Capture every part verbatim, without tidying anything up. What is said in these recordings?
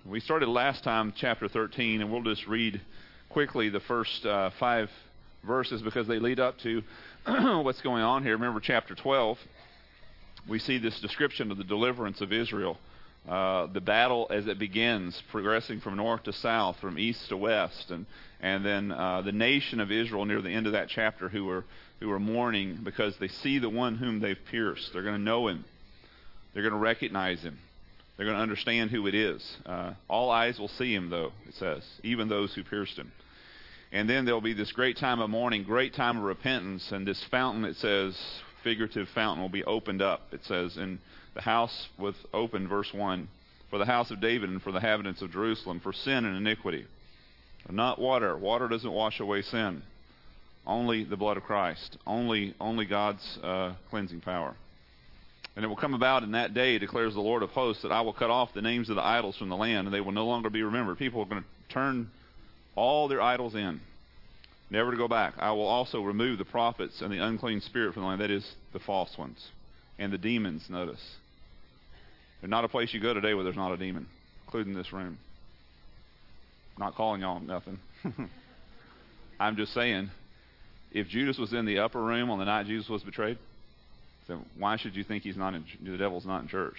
We started last time, chapter thirteen, and we'll just read quickly the first uh, five verses because they lead up to what's going on here. Remember, chapter twelve, we see this description of the deliverance of Israel, uh, the battle as it begins, progressing from north to south, from east to west, and and then uh, the nation of Israel near the end of that chapter who are who are mourning because they see the one whom they've pierced. They're going to know him. They're going to recognize him. They're going to understand who it is. Uh, all eyes will see him, though, it says, even those who pierced him. And then there'll be this great time of mourning, great time of repentance, and this fountain, it says, figurative fountain, will be opened up. It says, in the house with open, verse one, for the house of David and for the inhabitants of Jerusalem, for sin and iniquity. Not water. Water doesn't wash away sin. Only the blood of Christ. Only, only God's uh, cleansing power. And it will come about in that day, declares the Lord of hosts, that I will cut off the names of the idols from the land, and they will no longer be remembered. People are going to turn all their idols in, never to go back. I will also remove the prophets and the unclean spirit from the land, that is, the false ones, and the demons, notice. There's not a place you go today where there's not a demon, including this room. Not calling y'all nothing. I'm just saying, if Judas was in the upper room on the night Jesus was betrayed, then why should you think he's not in, the devil's not in church?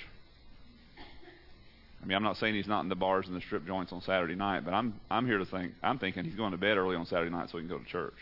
I mean, I'm not saying he's not in the bars and the strip joints on Saturday night, but I'm I'm here to think, I'm thinking he's going to bed early on Saturday night so he can go to church.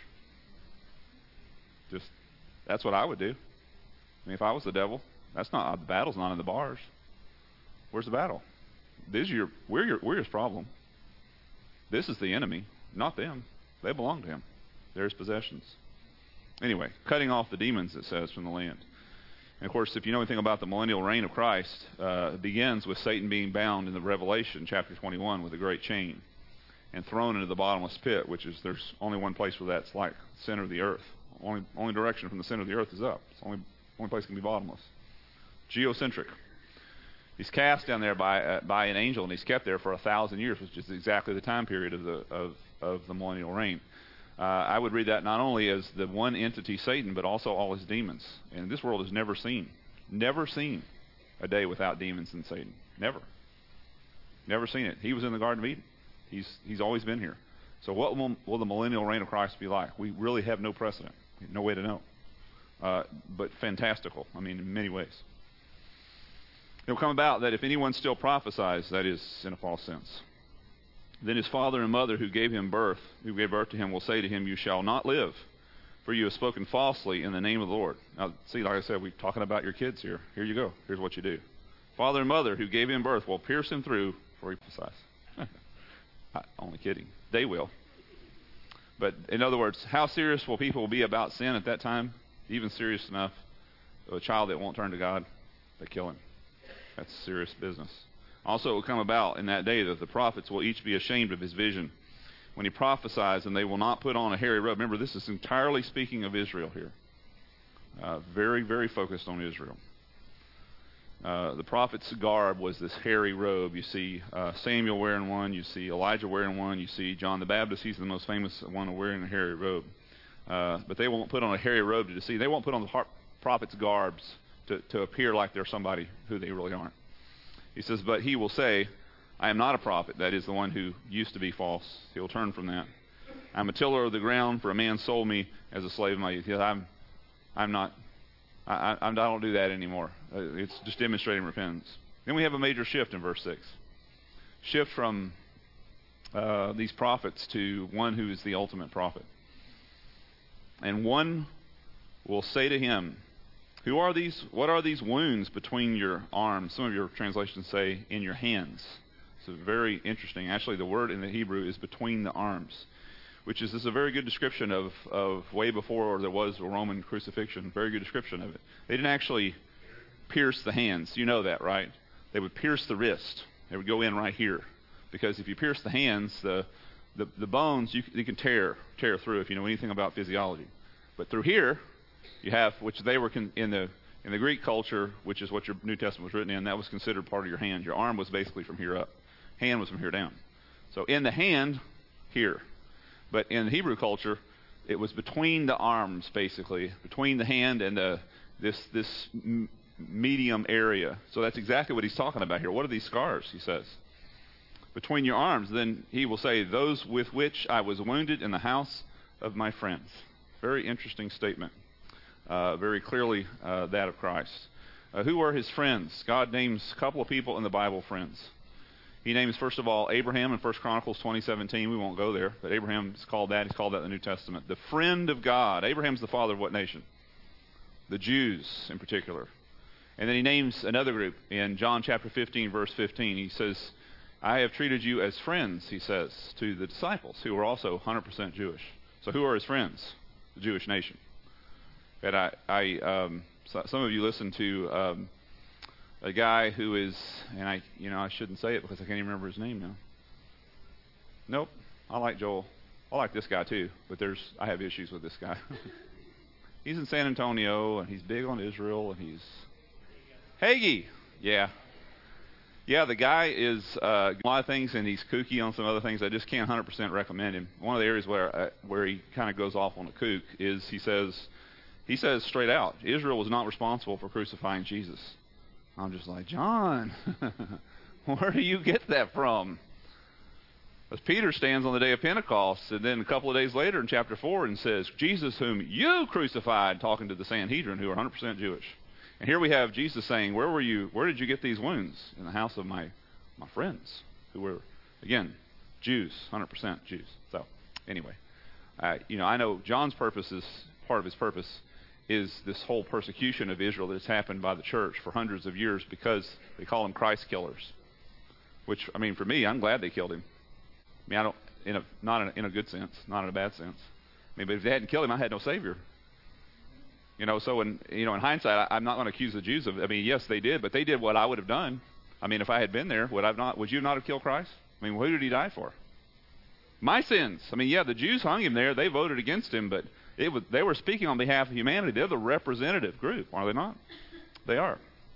Just, that's what I would do. I mean, if I was the devil, that's not, the battle's not in the bars. Where's the battle? This is your, we're your, we're his problem. This is the enemy, not them. They belong to him. They're his possessions. Anyway, cutting off the demons, it says, from the land. And of course, if you know anything about the millennial reign of Christ, uh, it begins with Satan being bound in the Revelation, chapter twenty-one, with a great chain and thrown into the bottomless pit, which is, there's only one place where that's like, center of the earth. Only, only direction from the center of the earth is up. It's the only, only place can be bottomless. Geocentric. He's cast down there by uh, by an angel, and he's kept there for a thousand years, which is exactly the time period of the of, of the millennial reign. Uh, I would read that not only as the one entity, Satan, but also all his demons. And this world has never seen, never seen a day without demons and Satan. Never. Never seen it. He was in the Garden of Eden. He's he's always been here. So what will, will the millennial reign of Christ be like? We really have no precedent, no way to know. Uh, but fantastical, I mean, in many ways. It will come about that if anyone still prophesies, that is, in a false sense, then his father and mother who gave him birth, who gave birth to him, will say to him, you shall not live, for you have spoken falsely in the name of the Lord. Now, see, like I said, we're talking about your kids here. Here you go. Here's what you do. Father and mother who gave him birth will pierce him through, for he prophesies. Only kidding. They will. But in other words, how serious will people be about sin at that time? Even serious enough, a child that won't turn to God, they kill him. That's serious business. Also, it will come about in that day that the prophets will each be ashamed of his vision when he prophesies, and they will not put on a hairy robe. Remember, this is entirely speaking of Israel here. Uh, very, very focused on Israel. Uh, the prophet's garb was this hairy robe. You see uh, Samuel wearing one. You see Elijah wearing one. You see John the Baptist. He's the most famous one wearing a hairy robe. Uh, but they won't put on a hairy robe to deceive. They won't put on the prophet's garbs to, to appear like they're somebody who they really aren't. He says, but he will say, I am not a prophet. That is the one who used to be false. He'll turn from that. I'm a tiller of the ground, for a man sold me as a slave of my youth. He says, I'm, I'm not, I, I, I don't do that anymore. Uh, it's just demonstrating repentance. Then we have a major shift in verse six. Shift from uh, these prophets to one who is the ultimate prophet. And one will say to him, Who are these? What are these wounds between your arms? Some of your translations say in your hands. So very interesting. Actually, the word in the Hebrew is between the arms, which is, this is a very good description of, of way before there was a Roman crucifixion. Very good description of it. They didn't actually pierce the hands. You know that, right? They would pierce the wrist. They would go in right here, because if you pierce the hands, the the, the bones you, you can tear tear through if you know anything about physiology. But through here, you have, which they were con- in the in the Greek culture, which is what your New Testament was written in, that was considered part of your hand. Your arm was basically from here up. Hand was from here down. So in the hand, here. But in the Hebrew culture, it was between the arms, basically, between the hand and the, this this m- medium area. So that's exactly what he's talking about here. What are these scars, he says? between your arms. Then he will say, those with which I was wounded in the house of my friends. Very interesting statement. Uh, very clearly uh, that of Christ. Uh, who are his friends? God names a couple of people in the Bible friends. He names, first of all, Abraham in First Chronicles twenty seventeen. We won't go there, but Abraham's called that. He's called that in the New Testament. The friend of God. Abraham's the father of what nation? The Jews in particular. And then he names another group in John chapter fifteen, verse fifteen. He says, I have treated you as friends, he says, to the disciples who are also one hundred percent Jewish. So who are his friends? The Jewish nation. And I, I um, so some of you listen to um, a guy who is, and I, you know, I shouldn't say it because I can't even remember his name now. Nope, I like Joel. I like this guy too, but there's, I have issues with this guy. He's in San Antonio, and he's big on Israel, and he's Hagee. Yeah, yeah. The guy is uh, a lot of things, and he's kooky on some other things. I just can't one hundred percent recommend him. One of the areas where uh, where he kind of goes off on a kook is he says. He says straight out, Israel was not responsible for crucifying Jesus. I'm just like, John, where do you get that from? As Peter stands on the day of Pentecost, and then a couple of days later in chapter four, and says, Jesus whom you crucified, talking to the Sanhedrin, who are one hundred percent Jewish. And here we have Jesus saying, where were you? Where did you get these wounds? In the house of my, my friends, who were, again, Jews, one hundred percent Jews. So, anyway, uh, you know, I know John's purpose is, part of his purpose is this whole persecution of Israel that has happened by the church for hundreds of years because they call them Christ killers. Which, I mean, for me, I'm glad they killed him. I mean, I don't, in a, not in a, in a good sense, not in a bad sense. I mean, but if they hadn't killed him, I had no Savior. You know, so in, you know, in hindsight, I, I'm not going to accuse the Jews of, I mean, yes, they did, but they did what I would have done. I mean, if I had been there, would I not, would you not have killed Christ? I mean, who did he die for? My sins. I mean, yeah, the Jews hung him there. They voted against him, but it was, they were speaking on behalf of humanity. They're the representative group, are they not? They are.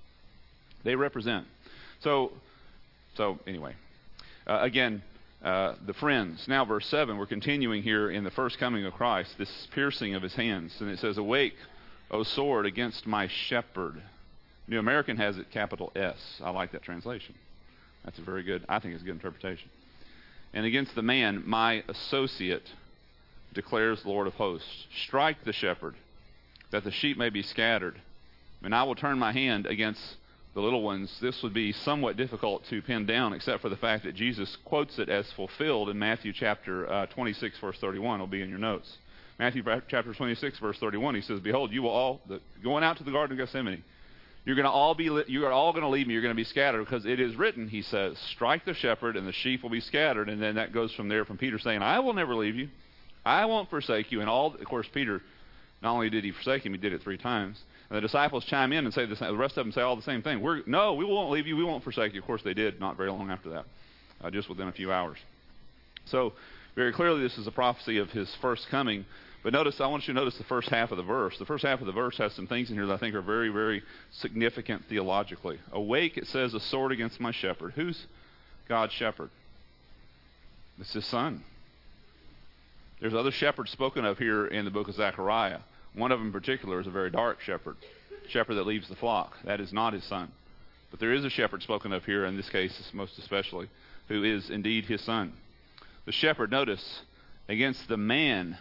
They represent. So, so anyway, uh, again, uh, the friends. Now, verse seven, we're continuing here in the first coming of Christ, this piercing of his hands. And it says, awake, O sword, against my shepherd. New American has it capital S. I like that translation. That's a very good, I think it's a good interpretation. And against the man, my associate, declares the Lord of hosts. Strike the shepherd, that the sheep may be scattered. And I will turn my hand against the little ones. This would be somewhat difficult to pin down, except for the fact that Jesus quotes it as fulfilled in Matthew chapter uh, twenty-six, verse thirty-one. It'll be in your notes. Matthew chapter twenty-six, verse thirty-one. He says, "Behold, you will all the, going out to the Garden of Gethsemane. You're going to all be. You are all going to leave me. You're going to be scattered, because it is written." He says, "Strike the shepherd, and the sheep will be scattered." And then that goes from there, from Peter saying, "I will never leave you. I won't forsake you." And all, of course, Peter, not only did he forsake him, he did it three times. And the disciples chime in and say the, same, the rest of them say all the same thing. We're, no, we won't leave you. We won't forsake you. Of course, they did not very long after that, uh, just within a few hours. So, very clearly, this is a prophecy of his first coming. But notice, I want you to notice the first half of the verse. The first half of the verse has some things in here that I think are very, very significant theologically. Awake, it says, a sword against my shepherd. Who's God's shepherd? It's his son. There's other shepherds spoken of here in the book of Zechariah. One of them in particular is a very dark shepherd, shepherd that leaves the flock. That is not his son. But there is a shepherd spoken of here, in this case most especially, who is indeed his son. The shepherd, notice, against the man,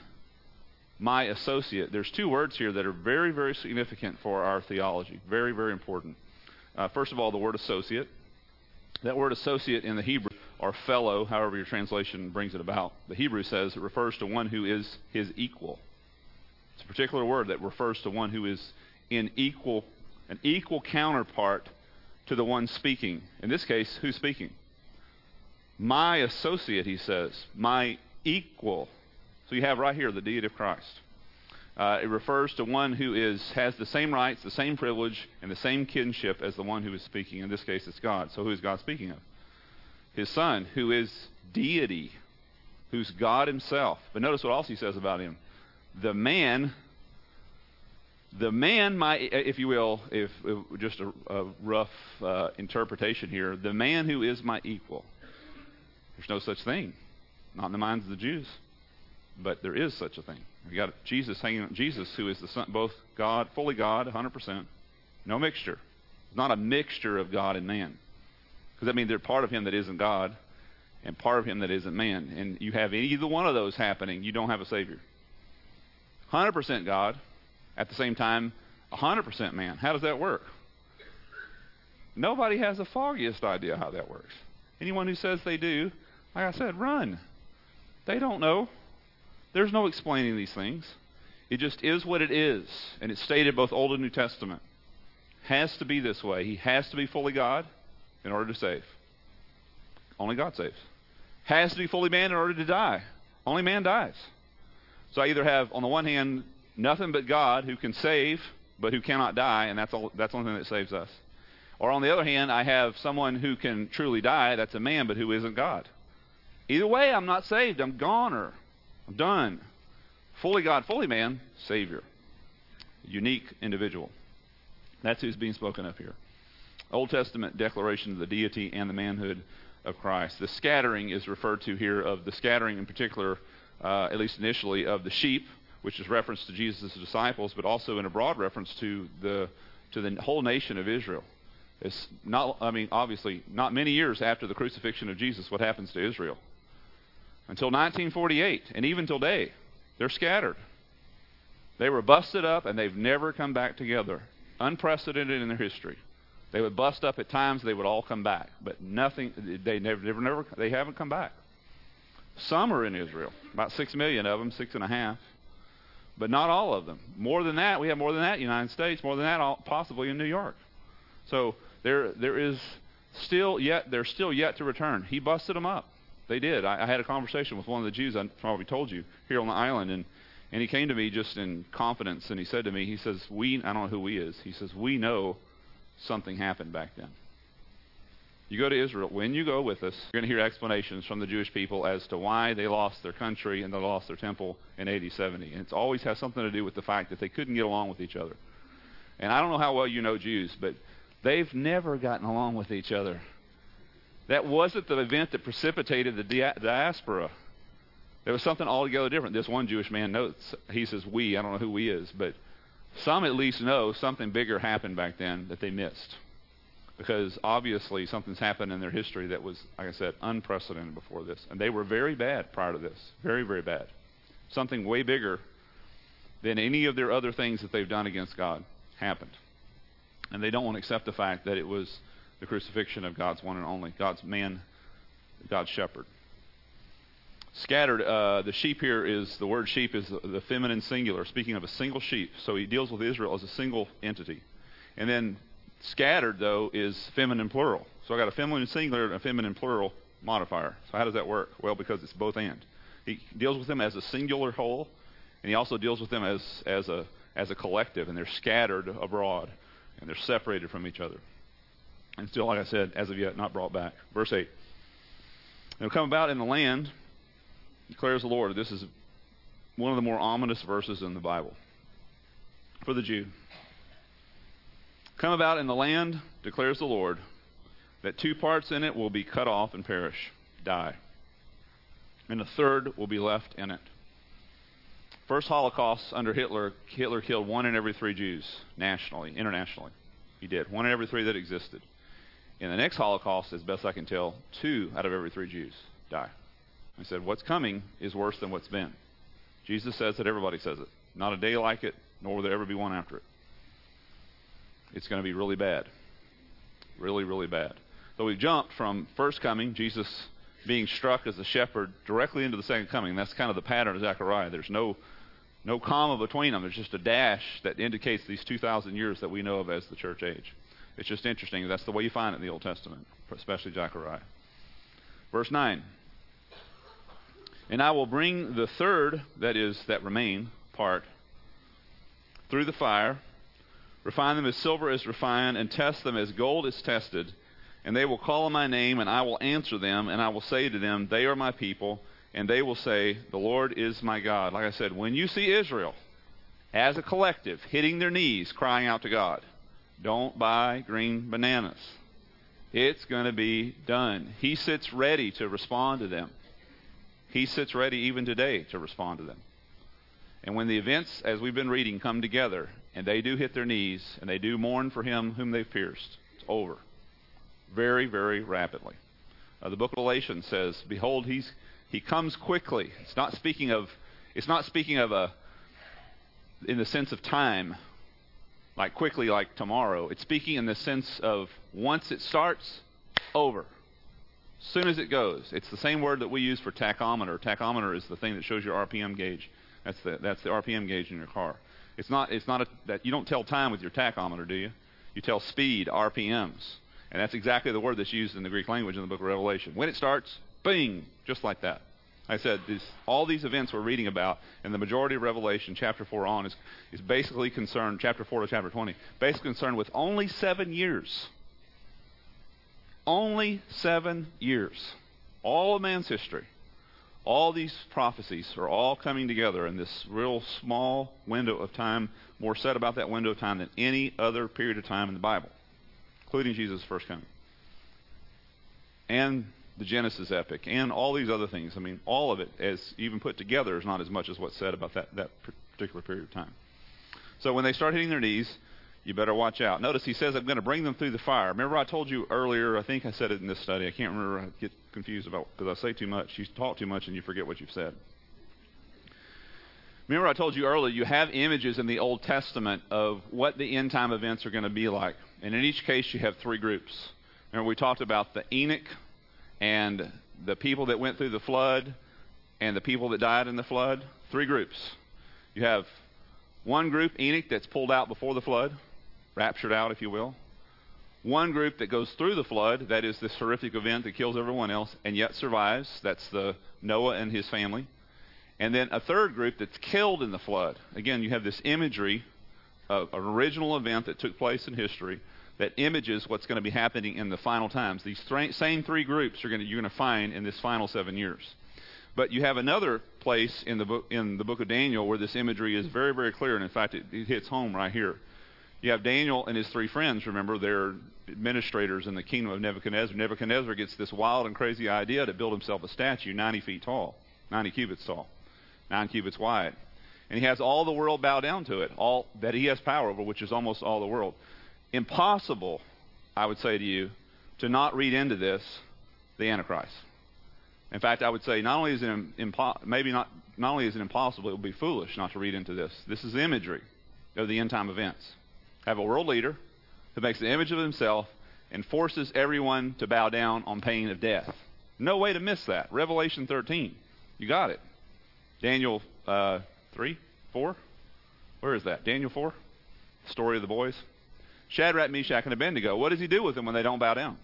my associate. There's two words here that are very, very significant for our theology. Very, very important. Uh, first of all, the word associate. That word associate in the Hebrew, or fellow, however your translation brings it about, the Hebrew says it refers to one who is his equal. It's a particular word that refers to one who is in equal, an equal counterpart to the one speaking. In this case, who's speaking? My associate, he says. My equal. So you have right here the deity of Christ. Uh, it refers to one who is has the same rights, the same privilege, and the same kinship as the one who is speaking. In this case, it's God. So who is God speaking of? His son, who is deity, who's God himself. But notice what else he says about him. The man, the man, my, if you will, if, if just a, a rough uh, interpretation here, the man who is my equal. There's no such thing, not in the minds of the Jews, but there is such a thing. We got Jesus hanging on, Jesus, who is the son, both God, fully God, one hundred percent, no mixture. It's not a mixture of God and man, because that means they're part of him that isn't God, and part of him that isn't man. And you have either one of those happening, you don't have a Savior. one hundred percent God, at the same time, one hundred percent man. How does that work? Nobody has the foggiest idea how that works. Anyone who says they do, like I said, run. They don't know. There's no explaining these things. It just is what it is. And it's stated both Old and New Testament. Has to be this way. He has to be fully God in order to save. Only God saves. Has to be fully man in order to die. Only man dies. So I either have, on the one hand, nothing but God who can save, but who cannot die, and that's all, that's the only thing that saves us. Or on the other hand, I have someone who can truly die, that's a man, but who isn't God. Either way, I'm not saved. I'm goner. I'm done. Fully God, fully man, Savior. Unique individual. That's who's being spoken of here. Old Testament declaration of the deity and the manhood of Christ. The scattering is referred to here, of the scattering in particular, uh, at least initially, of the sheep, which is reference to Jesus' disciples, but also in a broad reference to the to the whole nation of Israel. It's not, I mean, obviously, not many years after the crucifixion of Jesus, what happens to Israel? Until nineteen forty-eight, and even today, they're scattered. They were busted up, and they've never come back together. Unprecedented in their history. They would bust up at times, they would all come back, but nothing. They never, never, never. They haven't come back. Some are in Israel, about six million of them, six and a half, but not all of them. More than that, we have more than that in the United States, more than that, all, possibly in New York. So there, there is still yet. They're still yet to return. He busted them up. They did. I, I had a conversation with one of the Jews, I probably told you, here on the island, and, and he came to me just in confidence, and he said to me, he says, we, I don't know who he is, he says, we know something happened back then. You go to Israel, when you go with us, you're going to hear explanations from the Jewish people as to why they lost their country and they lost their temple in A D seventy. And it always has something to do with the fact that they couldn't get along with each other. And I don't know how well you know Jews, but they've never gotten along with each other. That wasn't the event that precipitated the dia- diaspora. There was something altogether different. This one Jewish man notes, he says, we, I don't know who we is, but some at least know something bigger happened back then that they missed. Because obviously something's happened in their history that was, like I said, unprecedented before this. And they were very bad prior to this. Very, very bad. Something way bigger than any of their other things that they've done against God happened. And they don't want to accept the fact that it was the crucifixion of God's one and only, God's man, God's shepherd. Scattered, uh, the sheep here is, the word sheep is the, the feminine singular, speaking of a single sheep. So he deals with Israel as a single entity. And then scattered, though, is feminine plural. So I got a feminine singular and a feminine plural modifier. So how does that work? Well, because it's both and. He deals with them as a singular whole, and he also deals with them as, as, a, as a collective, and they're scattered abroad, and they're separated from each other. And still, like I said, as of yet, not brought back. Verse eight. They'll come about in the land, declares the Lord. This is one of the more ominous verses in the Bible for the Jew. Come about in the land, declares the Lord, that two parts in it will be cut off and perish, die, and a third will be left in it. First Holocaust under Hitler, Hitler killed one in every three Jews nationally, internationally. He did. One in every three that existed. In the next Holocaust, as best I can tell, two out of every three Jews die. I said, what's coming is worse than what's been. Jesus says it, everybody says it. Not a day like it, nor will there ever be one after it. It's going to be really bad. Really, really bad. So we've jumped from first coming, Jesus being struck as a shepherd, directly into the second coming. That's kind of the pattern of Zechariah. There's no, no comma between them. There's just a dash that indicates these two thousand years that we know of as the church age. It's just interesting. That's the way you find it in the Old Testament, especially Zechariah. Verse nine. And I will bring the third, that is, that remain part, through the fire, refine them as silver is refined, and test them as gold is tested. And they will call on my name, and I will answer them, and I will say to them, they are my people, and they will say, the Lord is my God. Like I said, when you see Israel as a collective hitting their knees, crying out to God, don't buy green bananas. It's going to be done. He sits ready to respond to them. He sits ready even today to respond to them. And when the events, as we've been reading, come together, and they do hit their knees, and they do mourn for him whom they've pierced, it's over. Very, very rapidly. Uh, the book of Revelation says, "Behold, he's he comes quickly." It's not speaking of it's not speaking of a in the sense of time, like quickly, like tomorrow. It's speaking in the sense of once it starts, over. As soon as it goes. It's the same word that we use for tachometer. Tachometer is the thing that shows your R P M gauge. That's the that's the R P M gauge in your car. It's not it's not a, that you don't tell time with your tachometer, do you? You tell speed, R P Ms. And that's exactly the word that's used in the Greek language in the book of Revelation. When it starts, bing, just like that. I said, this, all these events we're reading about, and the majority of Revelation, chapter four on, is, is basically concerned, chapter four to chapter twenty, basically concerned with only seven years. Only seven years. All of man's history. All these prophecies are all coming together in this real small window of time, more said about that window of time than any other period of time in the Bible, including Jesus' first coming. And the Genesis epic, and all these other things. I mean, all of it, as even put together, is not as much as what's said about that, that particular period of time. So when they start hitting their knees, you better watch out. Notice he says, I'm going to bring them through the fire. Remember I told you earlier, I think I said it in this study, I can't remember, I get confused about because I say too much. You talk too much and you forget what you've said. Remember I told you earlier, you have images in the Old Testament of what the end time events are going to be like. And in each case you have three groups. Remember we talked about the Enoch, and the people that went through the flood, and the people that died in the flood. Three groups. You have one group, Enoch, that's pulled out before the flood, raptured out, if you will. One group that goes through the flood, that is this horrific event that kills everyone else, and yet survives. That's the Noah and his family. And then a third group that's killed in the flood. Again, you have this imagery of an original event that took place in history that images what's going to be happening in the final times. These th- same three groups are going to, you're going to find in this final seven years. But you have another place in the book in the book of Daniel where this imagery is very, very clear, and in fact, it, it hits home right here. You have Daniel and his three friends. Remember, they're administrators in the kingdom of Nebuchadnezzar. Nebuchadnezzar gets this wild and crazy idea to build himself a statue ninety feet tall, ninety cubits tall, nine cubits wide. And he has all the world bow down to it, all that he has power over, which is almost all the world. Impossible, I would say to you, to not read into this the Antichrist. In fact, I would say not only is it impo- maybe not not only is it impossible, it would be foolish not to read into this. This is the imagery of the end time events. Have a world leader who makes the image of himself and forces everyone to bow down on pain of death. No way to miss that. Revelation thirteen, you got it. Daniel uh, three, four, where is that? Daniel four, story of the boys. Shadrach, Meshach, and Abednego. What does he do with them when they don't bow down?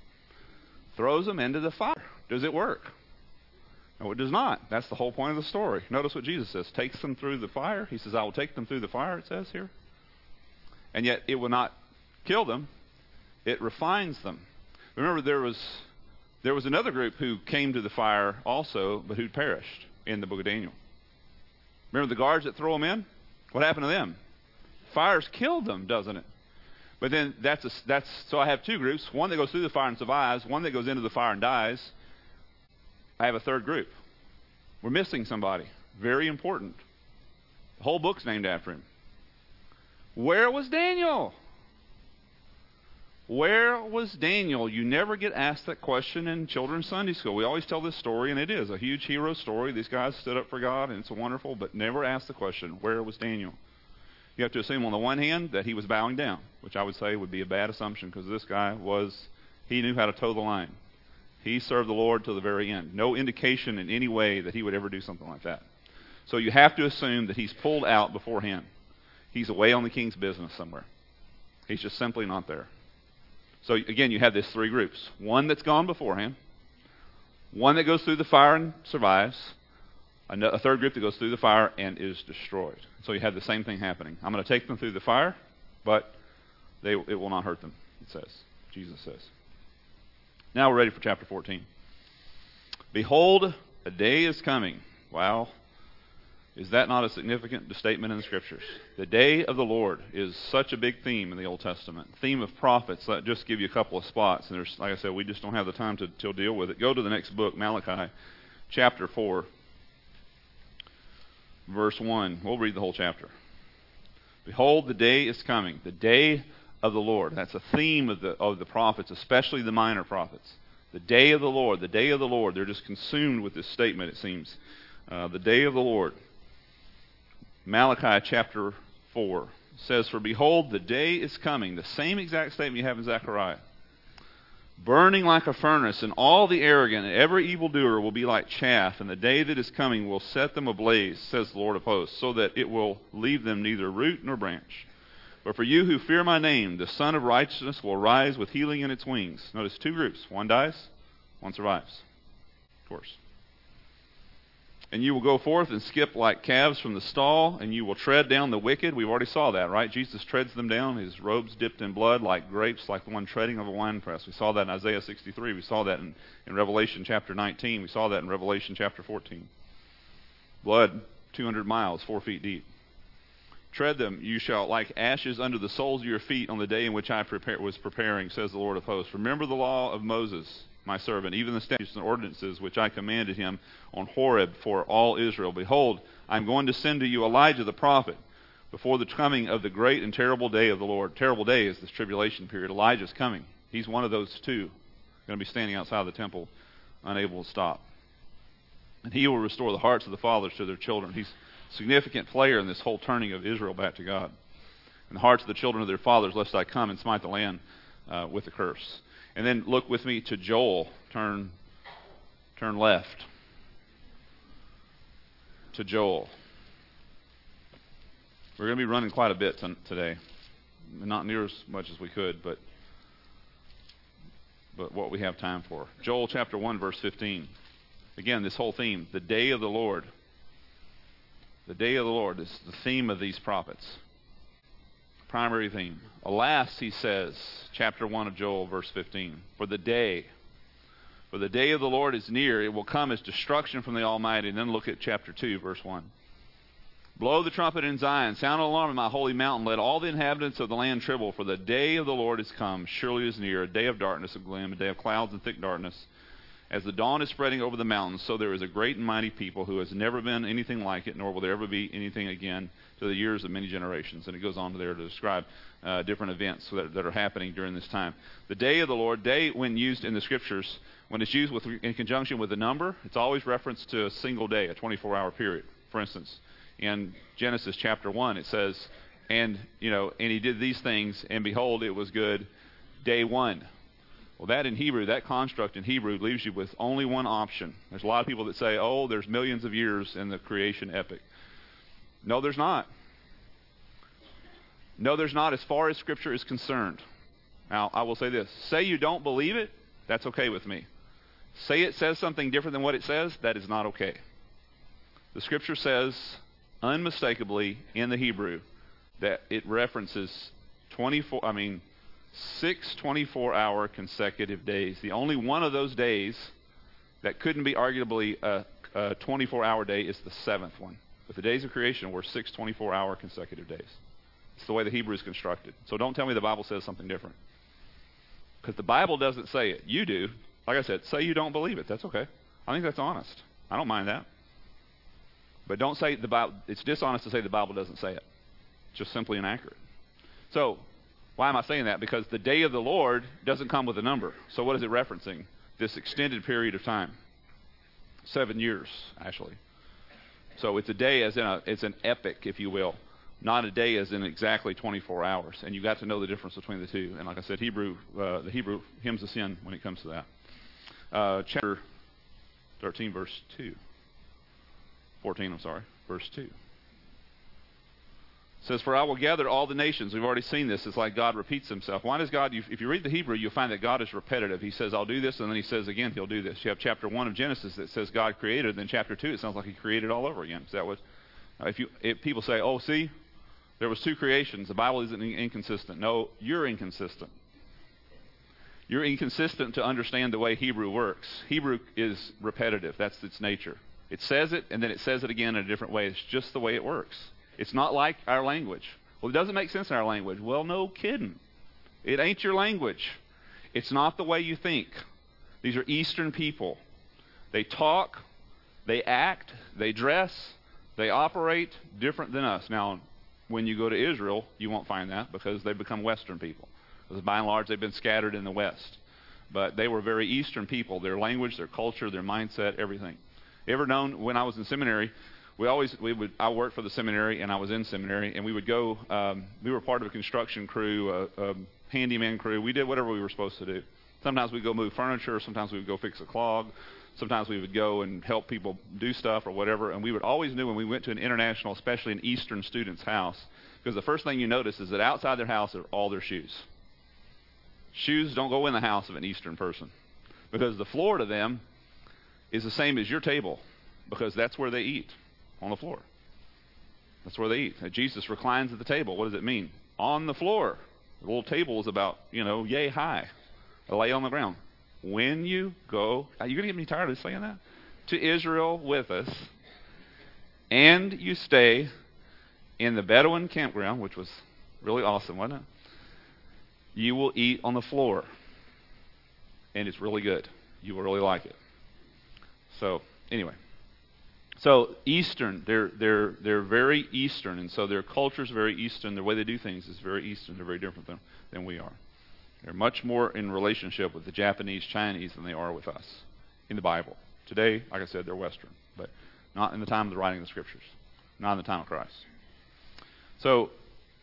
Throws them into the fire. Does it work? No, it does not. That's the whole point of the story. Notice what Jesus says. Takes them through the fire. He says, I will take them through the fire, it says here. And yet it will not kill them. It refines them. Remember, there was there was another group who came to the fire also, but who perished in the book of Daniel. Remember the guards that throw them in? What happened to them? Fire's killed them, doesn't it? But then that's a, that's so I have two groups. One that goes through the fire and survives. One that goes into the fire and dies. I have a third group. We're missing somebody. Very important. The whole book's named after him. Where was Daniel? Where was Daniel? You never get asked that question in children's Sunday school. We always tell this story, and it is a huge hero story. These guys stood up for God, and it's wonderful, but never ask the question, where was Daniel? You have to assume on the one hand that he was bowing down, which I would say would be a bad assumption because this guy was, he knew how to toe the line. He served the Lord to the very end. No indication in any way that he would ever do something like that. So you have to assume that he's pulled out beforehand. He's away on the king's business somewhere. He's just simply not there. So again, you have these three groups. One that's gone beforehand. One that goes through the fire and survives. A third group that goes through the fire and is destroyed. So you have the same thing happening. I'm going to take them through the fire, but they, it will not hurt them, it says. Jesus says. Now we're ready for chapter fourteen. Behold, a day is coming. Wow. Is that not a significant statement in the Scriptures? The day of the Lord is such a big theme in the Old Testament. Theme of prophets. I'll just give you a couple of spots. And there's, like I said, we just don't have the time to, to deal with it. Go to the next book, Malachi, chapter four. Verse one. We'll read the whole chapter. Behold, the day is coming. The day of the Lord. That's a theme of the of the prophets, especially the minor prophets. The day of the Lord, the day of the Lord. They're just consumed with this statement, it seems. Uh, the day of the Lord. Malachi chapter four says, "For behold, the day is coming," the same exact statement you have in Zechariah, "burning like a furnace, and all the arrogant and every evildoer will be like chaff, and the day that is coming will set them ablaze, says the Lord of hosts, so that it will leave them neither root nor branch. But for you who fear my name, the Son of Righteousness will rise with healing in its wings." Notice two groups. One dies, one survives. Of course. "And you will go forth and skip like calves from the stall, and you will tread down the wicked." We've already saw that, right? Jesus treads them down, his robes dipped in blood like grapes, like the one treading of a winepress. We saw that in Isaiah sixty-three. We saw that in, in Revelation chapter nineteen. We saw that in Revelation chapter fourteen. Blood, two hundred miles, four feet deep. "Tread them, you shall like ashes under the soles of your feet on the day in which I prepare, was preparing, says the Lord of hosts. Remember the law of Moses, my servant, even the statutes and ordinances which I commanded him on Horeb for all Israel. Behold, I am going to send to you Elijah the prophet before the coming of the great and terrible day of the Lord." Terrible day is this tribulation period. Elijah's coming. He's one of those two, going to be standing outside the temple, unable to stop. "And he will restore the hearts of the fathers to their children." He's a significant player in this whole turning of Israel back to God. "And the hearts of the children of their fathers, lest I come and smite the land uh, with a curse." And then look with me to Joel. Turn, turn left to Joel. We're going to be running quite a bit t- today. Not near as much as we could, but but what we have time for. Joel chapter one, verse fifteen. Again, this whole theme, the day of the Lord. The day of the Lord is the theme of these prophets. Primary theme. "Alas," he says, chapter one of Joel, verse fifteen, "for the day, for the day of the Lord is near. It will come as destruction from the Almighty." And then look at chapter two, verse one. "Blow the trumpet in Zion, sound an alarm in my holy mountain. Let all the inhabitants of the land tremble, for the day of the Lord is come. Surely it is near, a day of darkness, of gloom, a day of clouds and thick darkness. As the dawn is spreading over the mountains, so there is a great and mighty people who has never been anything like it, nor will there ever be anything again to the years of many generations." And it goes on there to describe uh, different events that, that are happening during this time. The day of the Lord, day when used in the Scriptures, when it's used with, in conjunction with a number, it's always referenced to a single day, a twenty-four hour period. For instance, in Genesis chapter one, it says, and, you know, and he did these things, and behold, it was good, day one. Well, that in Hebrew, that construct in Hebrew leaves you with only one option. There's a lot of people that say, oh, there's millions of years in the creation epic. No, there's not. No, there's not as far as Scripture is concerned. Now, I will say this. Say you don't believe it, that's okay with me. Say it says something different than what it says, that is not okay. The Scripture says unmistakably in the Hebrew that it references twenty-four, I mean, six twenty-four hour consecutive days. The only one of those days that couldn't be arguably a, a twenty-four hour day is the seventh one. But the days of creation were six twenty-four hour consecutive days. It's the way the Hebrew is constructed. So don't tell me the Bible says something different. Because the Bible doesn't say it. You do. Like I said, say you don't believe it. That's okay. I think that's honest. I don't mind that. But don't say the Bible. It's dishonest to say the Bible doesn't say it. It's just simply inaccurate. So why am I saying that? Because the day of the Lord doesn't come with a number. So what is it referencing? This extended period of time. Seven years, actually. So it's a day as in a, it's an epic, if you will. Not a day as in exactly twenty-four hours. And you've got to know the difference between the two. And like I said, Hebrew, uh, the Hebrew hymns us in when it comes to that. Uh, chapter thirteen, verse two. fourteen, I'm sorry, verse two. It says, "For I will gather all the nations." We've already seen this. It's like God repeats himself. Why does God, if you read the Hebrew, you'll find that God is repetitive. He says, I'll do this, and then he says again, he'll do this. You have chapter one of Genesis that says God created, then chapter two, it sounds like he created all over again. Is that what? If, you, if people say, oh, see, there was two creations. The Bible isn't inconsistent. No, you're inconsistent. You're inconsistent to understand the way Hebrew works. Hebrew is repetitive. That's its nature. It says it, and then it says it again in a different way. It's just the way it works. It's not like our language. Well, it doesn't make sense in our language. Well, no kidding. It ain't your language. It's not the way you think. These are Eastern people. They talk, they act, they dress, they operate different than us. Now, when you go to Israel, you won't find that because they've become Western people. Because by and large, they've been scattered in the West. but they were very Eastern people. Their language, their culture, their mindset, everything. You ever known, when I was in seminary, we always, we would, I worked for the seminary, and I was in seminary, and we would go, um, we were part of a construction crew, a, a handyman crew. We did whatever we were supposed to do. Sometimes we'd go move furniture, sometimes we would go fix a clog, sometimes we would go and help people do stuff or whatever, and we would always know when we went to an international, especially an Eastern student's house, because the first thing you notice is that outside their house are all their shoes. Shoes don't go in the house of an Eastern person, because the floor to them is the same as your table, because that's where they eat, on the floor. That's where they eat. Now, Jesus reclines at the table. What does it mean? On the floor. The little table is about, you know, yay high. They lay on the ground. When you go, are you going to get me tired of saying that? To Israel with us, and you stay in the Bedouin campground, which was really awesome, wasn't it? You will eat on the floor, and it's really good. You will really like it. So anyway, so Eastern, they're they're they're very Eastern, and so their culture is very Eastern. The way they do things is very Eastern. They're very different than, than we are. They're much more in relationship with the Japanese, Chinese than they are with us in the Bible. Today, like I said, they're Western, but not in the time of the writing of the Scriptures, not in the time of Christ. So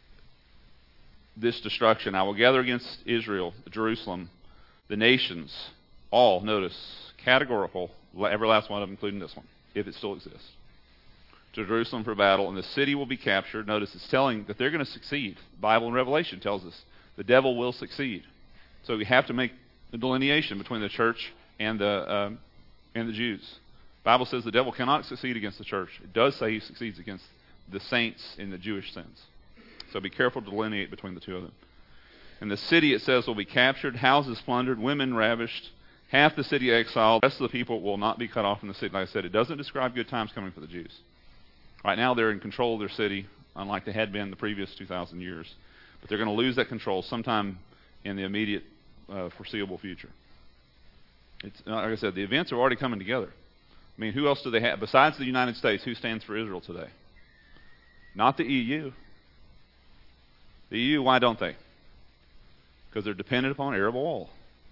this destruction, I will gather against Israel, Jerusalem, the nations, all, notice, categorical, every last one of them, including this one, if it still exists, to Jerusalem for battle, and the city will be captured. Notice it's telling that they're going to succeed. The Bible in Revelation tells us the devil will succeed. So we have to make the delineation between the church and the um, and the Jews. The Bible says the devil cannot succeed against the church. It does say he succeeds against the saints in the Jewish sense. So be careful to delineate between the two of them. And the city, it says, will be captured, houses plundered, women ravished, half the city exiled. The rest of the people will not be cut off from the city. Like I said, it doesn't describe good times coming for the Jews. Right now they're in control of their city, unlike they had been the previous two thousand years. But they're going to lose that control sometime in the immediate uh, foreseeable future. It's, like I said, the events are already coming together. I mean, who else do they have? Besides the United States, who stands for Israel today? Not the E U. The E U, why don't they? Because they're dependent upon Arab oil.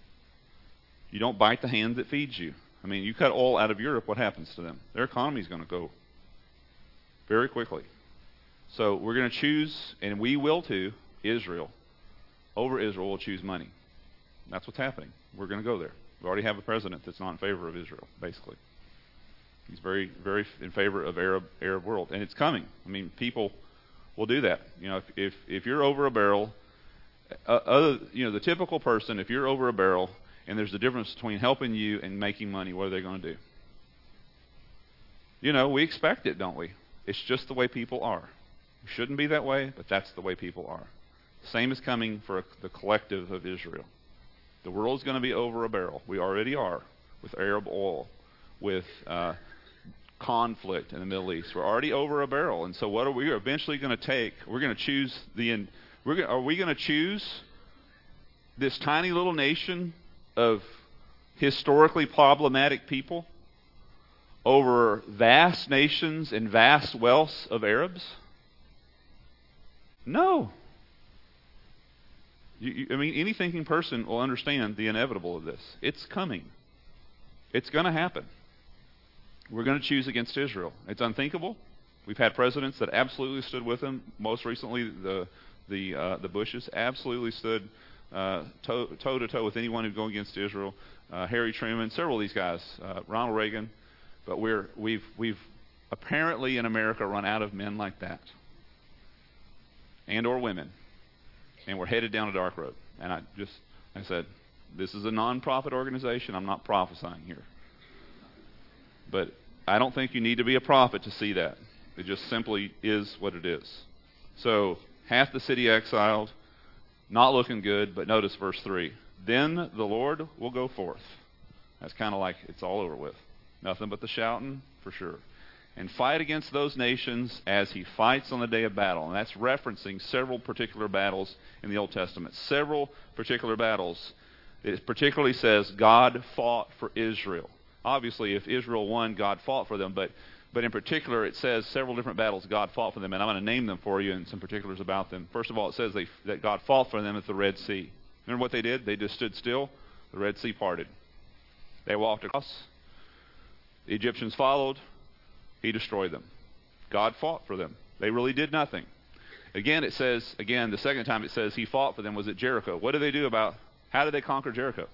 You don't bite the hand that feeds you. I mean, you cut oil out of Europe, what happens to them? Their economy is going to go very quickly. So we're going to choose, and we will too, Israel. Over Israel, we'll choose money. That's what's happening. We're going to go there. We already have a president that's not in favor of Israel, basically. He's very, very in favor of Arab Arab world, and it's coming. I mean, people will do that. You know, if if, if you're over a barrel, uh, other you know, the typical person, if you're over a barrel, and there's a difference between helping you and making money, what are they going to do? You know, we expect it, don't we? It's just the way people are. It shouldn't be that way, but that's the way people are. Same is coming for the collective of Israel. The world's going to be over a barrel. We already are with Arab oil, with uh, conflict in the Middle East. We're already over a barrel, and so what are we eventually going to take? We're going to choose the. We're going, are we going to choose this tiny little nation of historically problematic people over vast nations and vast wealths of Arabs? No. You, you, I mean, any thinking person will understand the inevitable of this. It's coming. It's going to happen. We're going to choose against Israel. It's unthinkable. We've had presidents that absolutely stood with them. Most recently, the the uh, the Bushes absolutely stood uh, toe, toe to toe with anyone who'd go against Israel. Uh, Harry Truman, several of these guys, uh, Ronald Reagan. But we're we've we've apparently in America run out of men like that, and or women. And we're headed down a dark road. And I just, I said, this is a non-profit organization. I'm not prophesying here. But I don't think you need to be a prophet to see that. It just simply is what it is. So, half the city exiled, not looking good, but notice verse three. Then the Lord will go forth. That's kind of like it's all over with. Nothing but the shouting, for sure. And fight against those nations as he fights on the day of battle. And that's referencing several particular battles in the Old Testament. Several particular battles. It particularly says God fought for Israel. Obviously, if Israel won, God fought for them. But but in particular, it says several different battles God fought for them. And I'm going to name them for you and some particulars about them. First of all, it says they, that God fought for them at the Red Sea. Remember what they did? They just stood still. The Red Sea parted. They walked across. The Egyptians followed. He destroyed them. God fought for them. They really did nothing. Again, it says, again, the second time it says he fought for them was at Jericho. What did they do about, how did they conquer Jericho?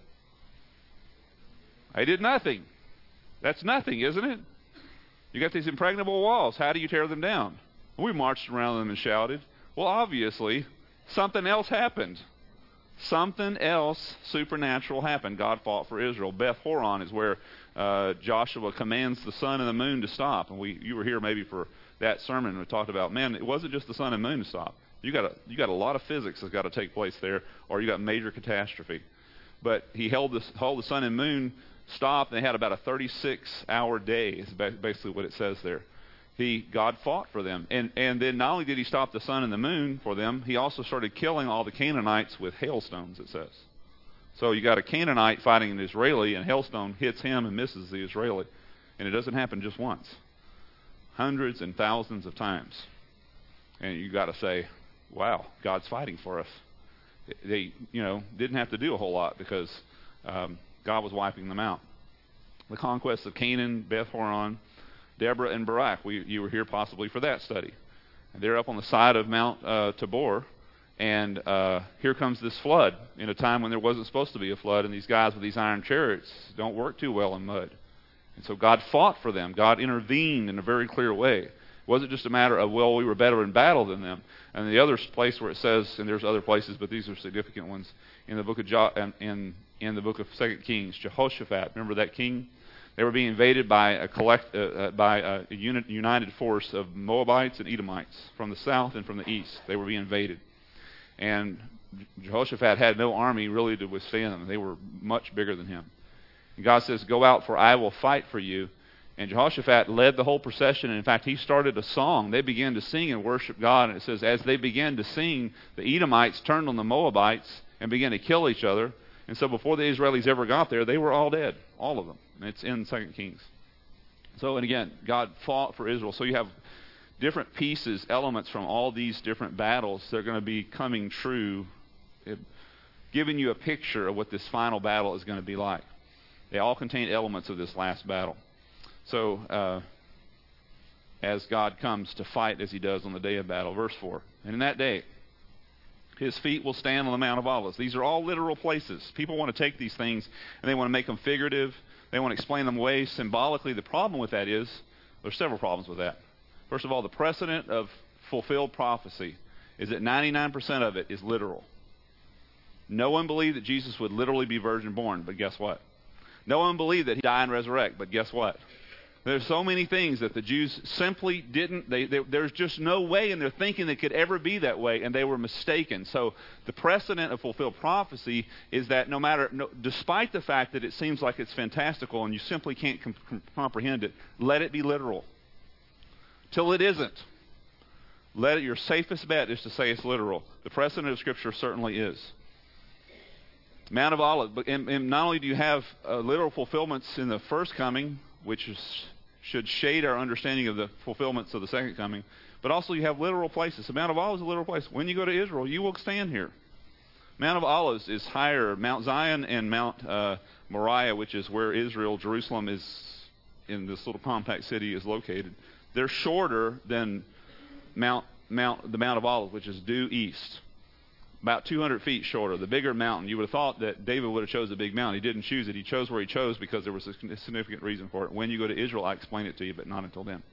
They did nothing. That's nothing, isn't it? You got these impregnable walls. How do you tear them down? We marched around them and shouted. Well, obviously, something else happened. Something else supernatural happened. God fought for Israel. Beth Horon is where uh, Joshua commands the sun and the moon to stop. And we, you were here maybe for that sermon. We talked about, man, it wasn't just the sun and moon to stop. You got a, you got a lot of physics that's got to take place there, or you got major catastrophe. But he held the, held the sun and moon stopped, and they had about a thirty-six hour day. Is basically what it says there. He, God fought for them. And, and then not only did he stop the sun and the moon for them, he also started killing all the Canaanites with hailstones, it says. So you got a Canaanite fighting an Israeli, and hailstone hits him and misses the Israeli. And it doesn't happen just once. Hundreds and thousands of times. And you got to say, wow, God's fighting for us. They, you know, didn't have to do a whole lot because um, God was wiping them out. The conquest of Canaan, Beth Horon, Deborah and Barak. We, you were here possibly for that study. And they're up on the side of Mount uh, Tabor, and uh, here comes this flood in a time when there wasn't supposed to be a flood, and these guys with these iron chariots don't work too well in mud. And so God fought for them. God intervened in a very clear way. It wasn't just a matter of, well, we were better in battle than them. And the other place where it says, and there's other places, but these are significant ones, in the book of jo- in, in the book of Second Kings, Jehoshaphat, remember that king? They were being invaded by a collect, uh, uh, by a unit, united force of Moabites and Edomites from the south and from the east. They were being invaded. And Jehoshaphat had no army really to withstand them. They were much bigger than him. And God says, go out, for I will fight for you. And Jehoshaphat led the whole procession. And in fact, he started a song. They began to sing and worship God. And it says, as they began to sing, the Edomites turned on the Moabites and began to kill each other. And so before the Israelis ever got there, they were all dead, all of them. And it's in Second Kings. So, and again, God fought for Israel. So you have different pieces, elements from all these different battles that are going to be coming true, it, giving you a picture of what this final battle is going to be like. They all contain elements of this last battle. So, uh, as God comes to fight as he does on the day of battle, verse four, and in that day, his feet will stand on the Mount of Olives. These are all literal places. People want to take these things and they want to make them figurative. They want to explain them away symbolically. The problem with that is, there's several problems with that. First of all, the precedent of fulfilled prophecy is that ninety-nine percent of it is literal. No one believed that Jesus would literally be virgin born, but guess what? No one believed that he'd die and resurrect, but guess what? There's so many things that the Jews simply didn't, they, they, there's just no way in their thinking that could ever be that way, and they were mistaken. So the precedent of fulfilled prophecy is that no matter, no, despite the fact that it seems like it's fantastical and you simply can't com- com- comprehend it, let it be literal. Till it isn't. Let it, your safest bet is to say it's literal. The precedent of Scripture certainly is. Mount of Olives, but and, and not only do you have uh, literal fulfillments in the first coming, which is, should shade our understanding of the fulfillments of the second coming, but also you have literal places. The Mount of Olives is a literal place. When you go to Israel, you will stand here. Mount of Olives is higher. Mount Zion and Mount uh, Moriah, which is where Israel, Jerusalem is in this little compact city is located. They're shorter than Mount, Mount the Mount of Olives, which is due east. About two hundred feet shorter, the bigger mountain. You would have thought that David would have chose a big mountain. He didn't choose it. He chose where he chose because there was a significant reason for it. When you go to Israel, I explain it to you, but not until then.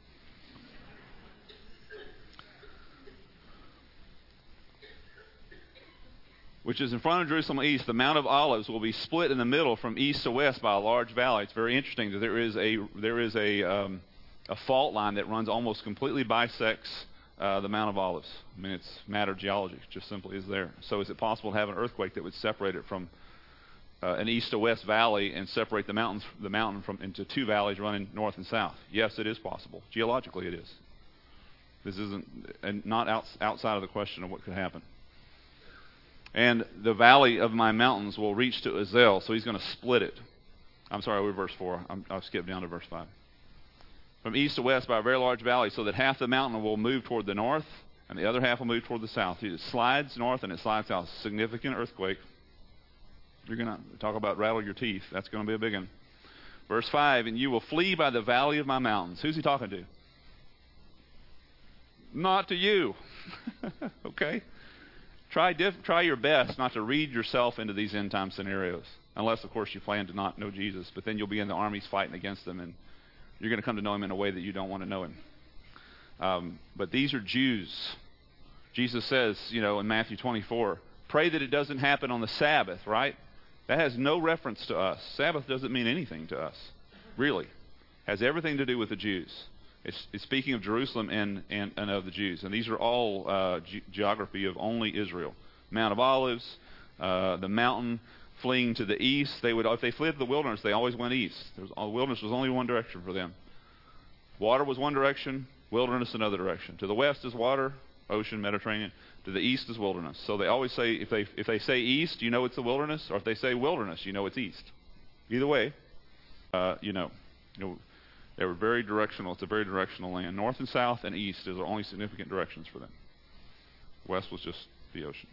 Which is in front of Jerusalem east. The Mount of Olives will be split in the middle from east to west by a large valley. It's very interesting that there is a there is a um, a fault line that runs almost completely bisects Uh, the Mount of Olives. I mean, it's matter of geology. It just simply is there. So is it possible to have an earthquake that would separate it from uh, an east to west valley and separate the mountains, the mountain from into two valleys running north and south? Yes, it is possible. Geologically, it is. This isn't and not out, outside of the question of what could happen. And the valley of my mountains will reach to Azel, so he's going to split it. I'm sorry, we're verse four. I'm, I'll skip down to verse five. From east to west by a very large valley, so that half the mountain will move toward the north, and the other half will move toward the south. It slides north and it slides south. Significant earthquake. You're going to talk about rattle your teeth. That's going to be a big one. Verse five, and you will flee by the valley of my mountains. Who's he talking to? Not to you. Okay? Try diff- try your best not to read yourself into these end time scenarios. Unless, of course, you plan to not know Jesus. But then you'll be in the armies fighting against them, and you're going to come to know him in a way that you don't want to know him. Um, but these are Jews. Jesus says, you know, in Matthew twenty-four, pray that it doesn't happen on the Sabbath, right? That has no reference to us. Sabbath doesn't mean anything to us, really. It has everything to do with the Jews. It's, it's speaking of Jerusalem and, and, and of the Jews. And these are all uh, ge- geography of only Israel. Mount of Olives, uh, the mountain fleeing to the east. They would, if they fled to the wilderness, they always went east. There was, the wilderness was only one direction for them. Water was one direction, wilderness another direction. To the west is water, ocean, Mediterranean. To the east is wilderness. So they always say, if they if they say east, you know it's the wilderness, or if they say wilderness, you know it's east. Either way, uh, you know, you know, they were very directional. It's a very directional land. North and south and east is the only significant directions for them. West was just the ocean.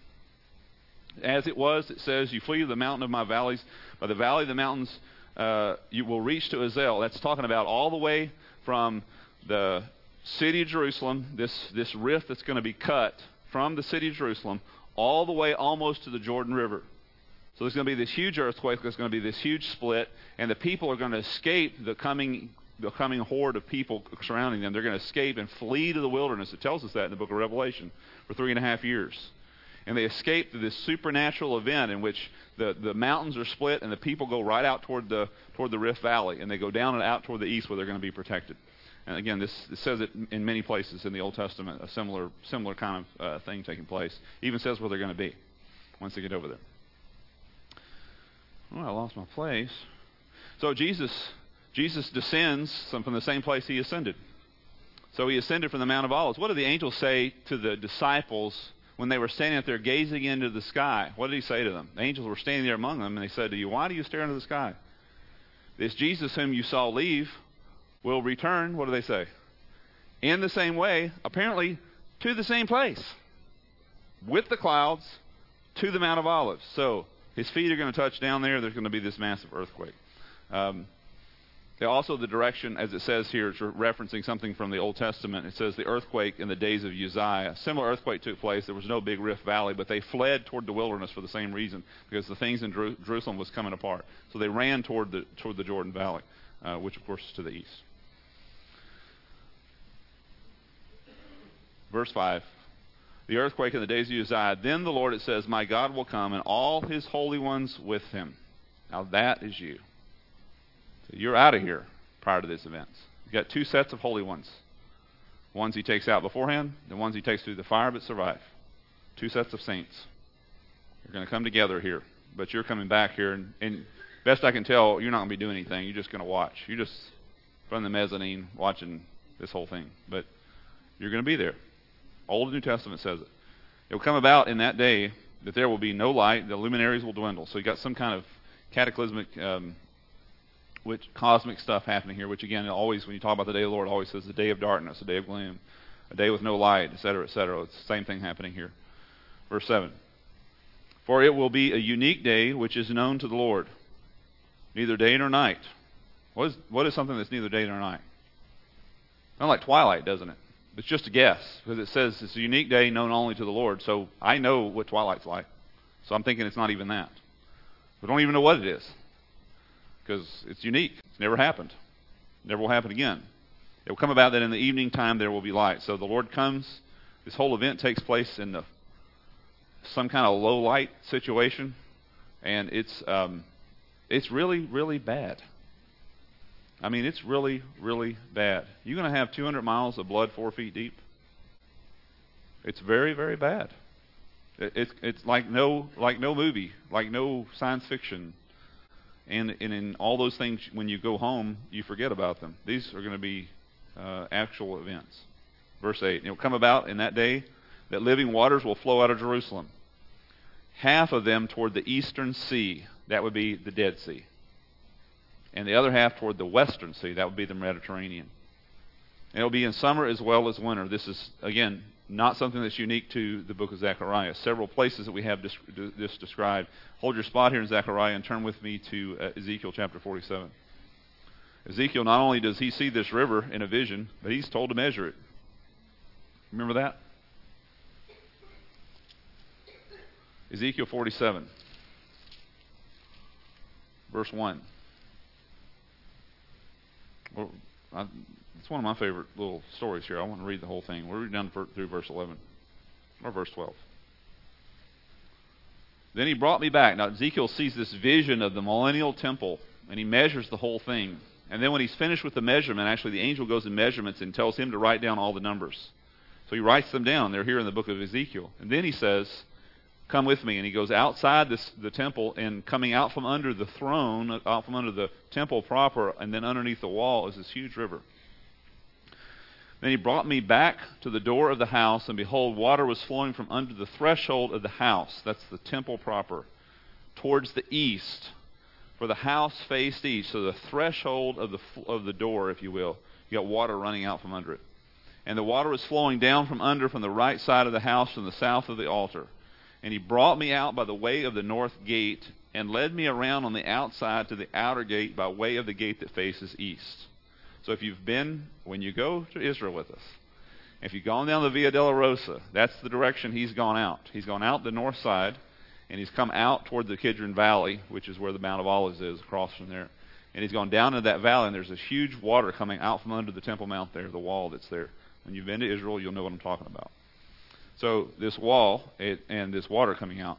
As it was, it says, you flee to the mountain of my valleys. By the valley of the mountains, uh, you will reach to Azel. That's talking about all the way from the city of Jerusalem, this, this rift that's going to be cut from the city of Jerusalem, all the way almost to the Jordan River. So there's going to be this huge earthquake. There's going to be this huge split, and the people are going to escape the coming the coming horde of people surrounding them. They're going to escape and flee to the wilderness. It tells us that in the book of Revelation for three and a half years. And they escape through this supernatural event in which the, the mountains are split and the people go right out toward the toward the Rift Valley, and they go down and out toward the east where they're going to be protected. And again, this, this says it in many places in the Old Testament, a similar similar kind of uh, thing taking place. It even says where they're going to be once they get over there. Oh, I lost my place. So Jesus Jesus descends from the same place he ascended. So he ascended from the Mount of Olives. What did the angels say to the disciples when they were standing up there gazing into the sky? What did he say to them? The angels were standing there among them, and they said to you, why do you stare into the sky? This Jesus whom you saw leave will return, what do they say? In the same way, apparently, to the same place. With the clouds, to the Mount of Olives. So his feet are going to touch down there. There's going to be this massive earthquake. Um, also, the direction, as it says here, it's referencing something from the Old Testament. It says the earthquake in the days of Uzziah. A similar earthquake took place. There was no big Rift Valley, but they fled toward the wilderness for the same reason, because the things in Jer- Jerusalem was coming apart. So they ran toward the toward the Jordan Valley, uh, which of course is to the east. Verse five. The earthquake in the days of Uzziah. Then the Lord, it says, my God will come, and all his holy ones with him. Now that is you. So you're out of here prior to this event. You've got two sets of holy ones. Ones he takes out beforehand, the ones he takes through the fire but survive. Two sets of saints. You're going to come together here. But you're coming back here, and, and best I can tell, you're not going to be doing anything. You're just going to watch. You're just from the mezzanine watching this whole thing. But you're going to be there. Old and New Testament says it. It will come about in that day that there will be no light. The luminaries will dwindle. So you got some kind of cataclysmic, um, which cosmic stuff happening here. Which again, always when you talk about the day of the Lord, always says the day of darkness, a day of gloom, a day with no light, et cetera, et cetera. It's the same thing happening here. Verse seven. For it will be a unique day which is known to the Lord, neither day nor night. What is what is something that's neither day nor night? Not like twilight, doesn't it? It's just a guess, because it says it's a unique day known only to the Lord. So I know what twilight's like. So I'm thinking it's not even that. We don't even know what it is, because it's unique. It's never happened. Never will happen again. It will come about that in the evening time there will be light. So the Lord comes. This whole event takes place in the, some kind of low light situation, and it's um, it's really, really bad. I mean, it's really, really bad. You're going to have two hundred miles of blood four feet deep. It's very, very bad. It, it's it's like no like no movie, like no science fiction. And and in all those things, when you go home, you forget about them. These are going to be uh, actual events. Verse eight. It will come about in that day that living waters will flow out of Jerusalem. Half of them toward the eastern sea. That would be the Dead Sea. And the other half toward the western sea. That would be the Mediterranean. And it will be in summer as well as winter. This is, again, not something that's unique to the book of Zechariah. Several places that we have this, this described. Hold your spot here in Zechariah and turn with me to uh, Ezekiel chapter forty-seven. Ezekiel, not only does he see this river in a vision, but he's told to measure it. Remember that? Ezekiel forty-seven, verse one. Well, I, it's one of my favorite little stories here. I want to read the whole thing. We'll read down through verse eleven, or verse twelve. Then he brought me back. Now Ezekiel sees this vision of the millennial temple, and he measures the whole thing. And then when he's finished with the measurement, actually the angel goes in measurements and tells him to write down all the numbers. So he writes them down. They're here in the book of Ezekiel. And then he says, come with me. And he goes outside this, the temple, and coming out from under the throne, out from under the temple proper, and then underneath the wall is this huge river. Then he brought me back to the door of the house, and behold, water was flowing from under the threshold of the house. That's the temple proper, towards the east. For the house faced east, so the threshold of the of the door, if you will, you got water running out from under it. And the water was flowing down from under from the right side of the house from the south of the altar. And he brought me out by the way of the north gate and led me around on the outside to the outer gate by way of the gate that faces east. So if you've been, when you go to Israel with us, if you've gone down the Via Dolorosa, that's the direction he's gone out. He's gone out the north side, and he's come out toward the Kidron Valley, which is where the Mount of Olives is, across from there. And he's gone down into that valley, and there's this huge water coming out from under the Temple Mount there, the wall that's there. When you've been to Israel, you'll know what I'm talking about. So this wall it, and this water coming out.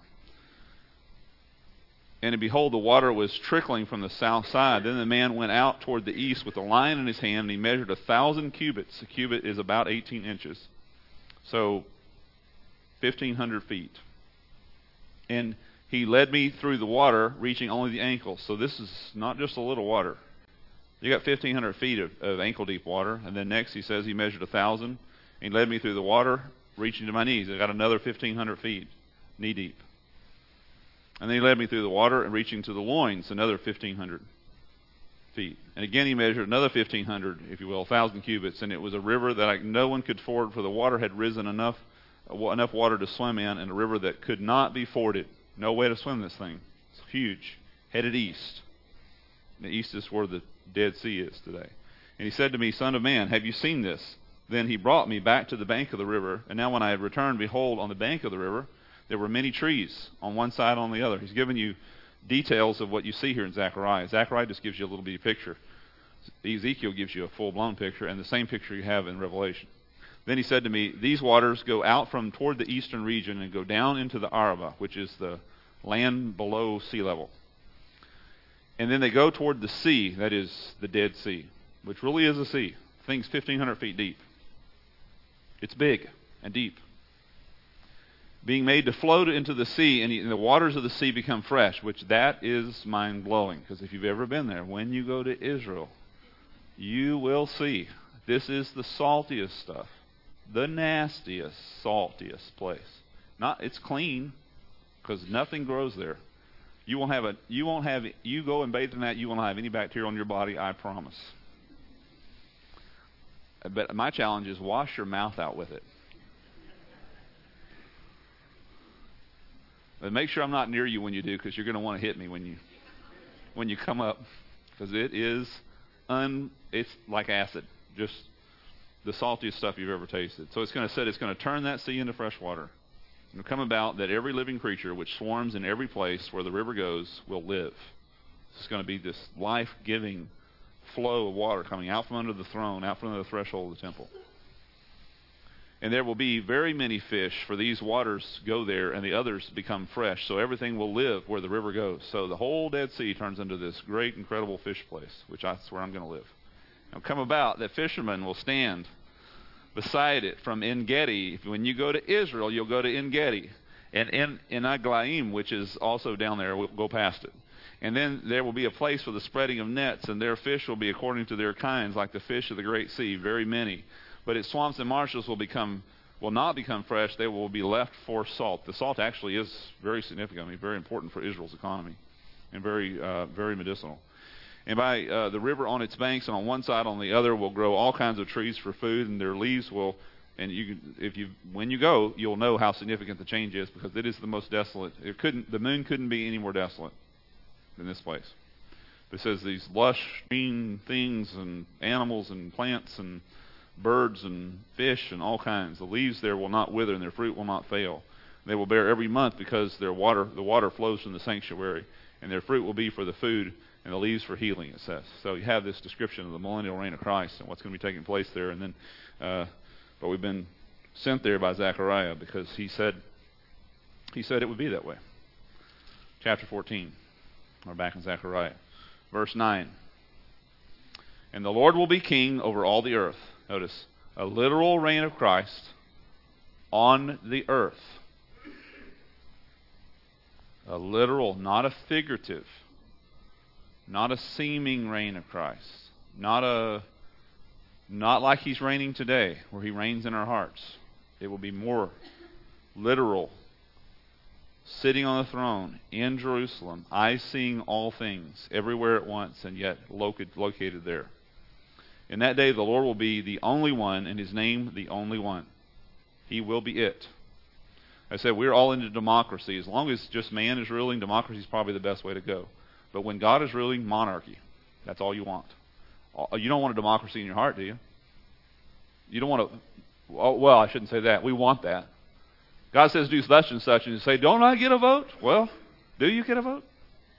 And behold, the water was trickling from the south side. Then the man went out toward the east with a line in his hand, and he measured a thousand cubits. A cubit is about eighteen inches. So fifteen hundred feet. And he led me through the water, reaching only the ankles. So this is not just a little water. You got fifteen hundred feet of, of ankle-deep water. And then next he says he measured a thousand. And he led me through the water, reaching to my knees. I got another fifteen hundred feet, knee-deep. And then he led me through the water and reaching to the loins, another fifteen hundred feet. And again he measured another fifteen hundred, if you will, one thousand cubits. And it was a river that I, no one could ford, for the water had risen enough enough water to swim in, and a river that could not be forded. No way to swim this thing. It's huge. Headed east. The east is where the Dead Sea is today. And he said to me, Son of man, have you seen this? Then he brought me back to the bank of the river. And now when I had returned, behold, on the bank of the river, there were many trees on one side and on the other. He's given you details of what you see here in Zechariah. Zechariah just gives you a little bitty picture. Ezekiel gives you a full-blown picture, and the same picture you have in Revelation. Then he said to me, these waters go out from toward the eastern region and go down into the Arabah, which is the land below sea level. And then they go toward the sea, that is the Dead Sea, which really is a sea. The thing's fifteen hundred feet deep. It's big and deep. Being made to float into the sea, and the waters of the sea become fresh, which that is mind-blowing. Because if you've ever been there, when you go to Israel, you will see this is the saltiest stuff. The nastiest, saltiest place. Not it's clean, because nothing grows there. You won't have a. You won't have. You go and bathe in that. You won't have any bacteria on your body. I promise. But my challenge is wash your mouth out with it. But make sure I'm not near you when you do, because you're going to want to hit me when you when you come up, because it is un. It's like acid. Just the saltiest stuff you've ever tasted. So it's going to say it's going to turn that sea into fresh water. It will come about that every living creature which swarms in every place where the river goes will live. It's going to be this life-giving flow of water coming out from under the throne, out from under the threshold of the temple. And there will be very many fish, for these waters go there and the others become fresh. So everything will live where the river goes. So the whole Dead Sea turns into this great, incredible fish place, which that's where I'm going to live. It will come about that fishermen will stand beside it from En-Gedi. When you go to Israel, you'll go to En-Gedi. And in, in Aglaim, which is also down there, we'll go past it. And then there will be a place for the spreading of nets, and their fish will be according to their kinds, like the fish of the great sea, very many. But its swamps and marshes will become will not become fresh. They will be left for salt. The salt actually is very significant, I mean, very important for Israel's economy, and very uh, very medicinal. And by uh, the river on its banks, and on one side on the other, will grow all kinds of trees for food, and their leaves will And you, can, if you, when you go, you'll know how significant the change is, because it is the most desolate. It couldn't, the moon couldn't be any more desolate than this place. It says these lush green things and animals and plants and birds and fish and all kinds. The leaves there will not wither, and their fruit will not fail. They will bear every month, because their water, the water flows from the sanctuary, and their fruit will be for the food, and the leaves for healing, it says. So you have this description of the millennial reign of Christ and what's going to be taking place there. And then, uh, but we've been sent there by Zechariah, because he said, he said it would be that way. Chapter fourteen. We're back in Zechariah. Verse nine. And the Lord will be king over all the earth. Notice, a literal reign of Christ on the earth. A literal, not a figurative, not a seeming reign of Christ. Not a, not like he's reigning today, where he reigns in our hearts. It will be more literal, sitting on the throne in Jerusalem, eyes seeing all things, everywhere at once, and yet located there. In that day, the Lord will be the only one, and his name the only one. He will be it. I said, we're all into democracy. As long as just man is ruling, democracy is probably the best way to go. But when God is ruling, monarchy. That's all you want. You don't want a democracy in your heart, do you? You don't want to, well, I shouldn't say that. We want that. God says do such and such, and you say, don't I get a vote? Well, do you get a vote?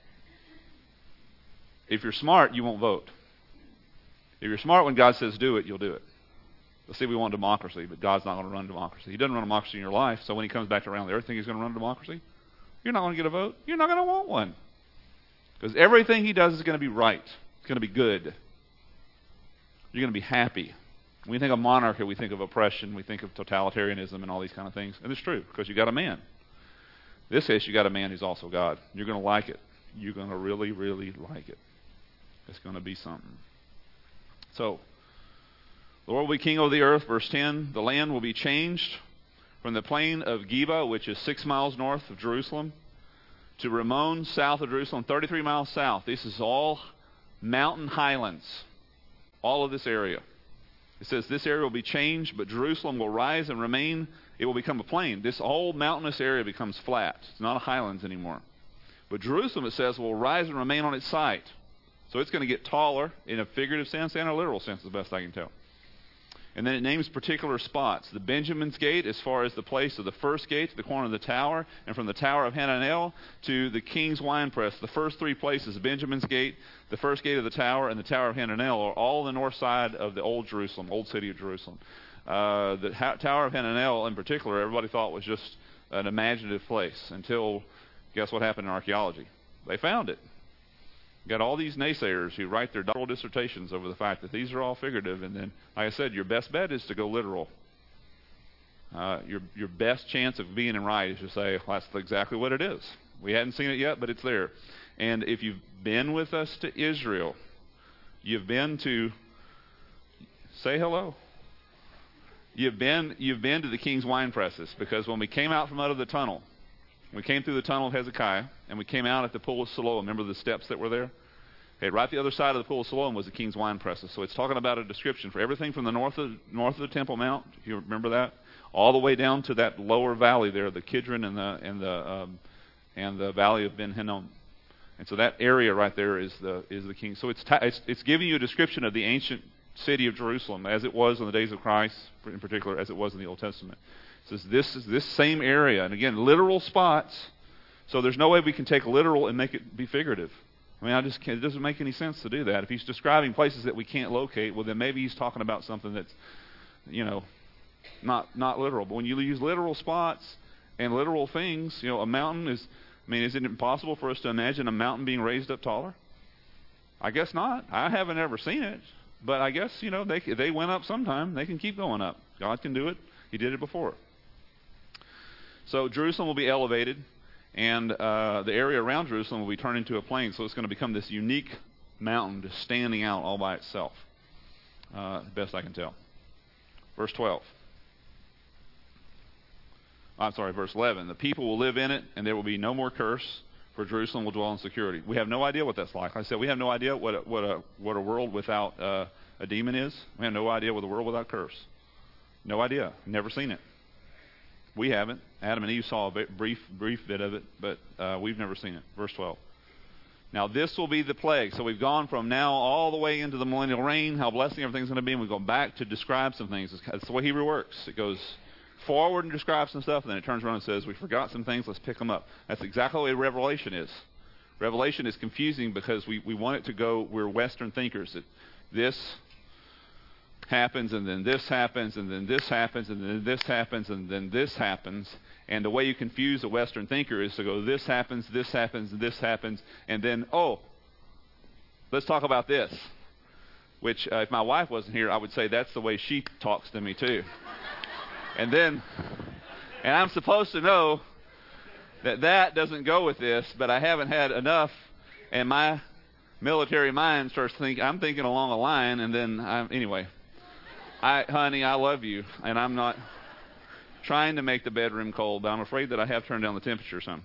If you're smart, you won't vote. If you're smart, when God says do it, you'll do it. Let's see, we want democracy, but God's not going to run democracy. He doesn't run democracy in your life, so when he comes back around the earth, think he's going to run democracy? You're not going to get a vote. You're not going to want one. Because everything he does is going to be right. It's going to be good. You're going to be happy. When we think of monarchy, we think of oppression, we think of totalitarianism and all these kind of things. And it's true, because you got a man. In this case, you got a man who's also God. You're going to like it. You're going to really, really like it. It's going to be something. So, the Lord will be king over the earth. Verse ten, the land will be changed from the plain of Geba, which is six miles north of Jerusalem, to Ramon, south of Jerusalem, thirty-three miles south. This is all mountain highlands, all of this area. It says this area will be changed, but Jerusalem will rise and remain. It will become a plain. This whole mountainous area becomes flat. It's not a highlands anymore. But Jerusalem, it says, will rise and remain on its site. So it's going to get taller in a figurative sense and a literal sense, as best I can tell. And then it names particular spots. The Benjamin's Gate, as far as the place of the first gate to the corner of the tower, and from the Tower of Hananel to the King's Winepress. The first three places, Benjamin's Gate, the first gate of the tower, and the Tower of Hananel, are all on the north side of the old Jerusalem, old city of Jerusalem. Uh, the ha- Tower of Hananel, in particular, everybody thought was just an imaginative place until, guess what happened in archaeology? They found it. Got all these naysayers who write their doctoral dissertations over the fact that these are all figurative, and then, like I said, your best bet is to go literal. Uh, your your best chance of being right is to say, well, that's exactly what it is. We hadn't seen it yet, but it's there. And if you've been with us to Israel, you've been to, say hello. You've been you've been to the King's wine presses, because when we came out from out of the tunnel, we came through the tunnel of Hezekiah, and we came out at the pool of Siloam. Remember the steps that were there? Okay, right the other side of the pool of Siloam was the King's wine presses. So it's talking about a description for everything from the north of north of the Temple Mount, if you remember that, all the way down to that lower valley there, the Kidron and the and the um, and the valley of Ben Hinnom. And so that area right there is the is the king. So it's ta- it's, it's giving you a description of the ancient city of Jerusalem as it was in the days of Christ, in particular as it was in the Old Testament. It says this is this same area, and again, literal spots. So there's no way we can take literal and make it be figurative. I mean, I just can't, it doesn't make any sense to do that. If he's describing places that we can't locate, well, then maybe he's talking about something that's, you know, not not literal. But when you use literal spots and literal things, you know, a mountain is. I mean, is it impossible for us to imagine a mountain being raised up taller? I guess not. I haven't ever seen it, but I guess, you know, they they went up sometime. They can keep going up. God can do it. He did it before. So Jerusalem will be elevated, and uh, the area around Jerusalem will be turned into a plain. So it's going to become this unique mountain just standing out all by itself, uh, best I can tell. Verse twelve. I'm sorry, verse eleven. The people will live in it, and there will be no more curse, for Jerusalem will dwell in security. We have no idea what that's like. Like I said, we have no idea what a, what a, what a world without uh, a demon is. We have no idea what a world without curse. No idea. Never seen it. We haven't. Adam and Eve saw a brief, brief bit of it, but uh, we've never seen it. Verse twelve. Now this will be the plague. So we've gone from now all the way into the millennial reign, how blessing everything's going to be, and we go back to describe some things. That's the way Hebrew works. It goes forward and describes some stuff, and then it turns around and says, we forgot some things, let's pick them up. That's exactly the way Revelation is. Revelation is confusing because we, we want it to go, we're Western thinkers. That this happens, and then this happens, and then this happens, and then this happens, and then this happens. And the way you confuse a Western thinker is to go, this happens, this happens, this happens, and then, oh, let's talk about this. Which, uh, if my wife wasn't here, I would say that's the way she talks to me too. And then, and I'm supposed to know that that doesn't go with this, but I haven't had enough, and my military mind starts thinking, I'm thinking along a line, and then, I'm, anyway, I, honey, I love you, and I'm not trying to make the bedroom cold, but I'm afraid that I have turned down the temperature some.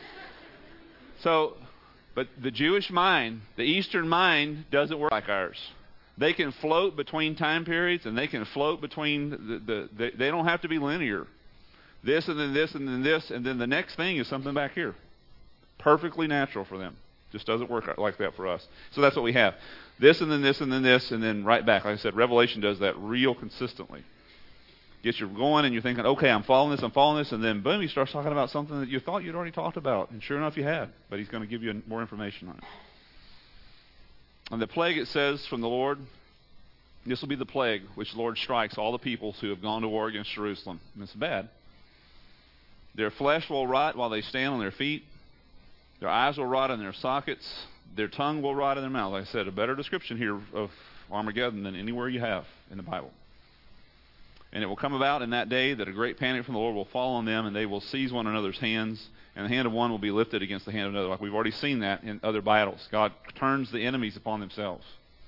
So, but the Jewish mind, the Eastern mind, doesn't work like ours. They can float between time periods, and they can float between, the, the, the they don't have to be linear. This and then this and then this, and then the next thing is something back here. Perfectly natural for them. Just doesn't work like that for us. So that's what we have. This and then this and then this, and then right back. Like I said, Revelation does that real consistently. Gets you going, and you're thinking, okay, I'm following this, I'm following this, and then boom, he starts talking about something that you thought you'd already talked about, and sure enough, you had. But he's going to give you more information on it. And the plague, it says, from the Lord, this will be the plague which the Lord strikes all the peoples who have gone to war against Jerusalem. And it's bad. Their flesh will rot while they stand on their feet. Their eyes will rot in their sockets. Their tongue will rot in their mouth. Like I said, a better description here of Armageddon than anywhere you have in the Bible. And it will come about in that day that a great panic from the Lord will fall on them, and they will seize one another's hands, and the hand of one will be lifted against the hand of another. Like we've already seen that in other battles. God turns the enemies upon themselves.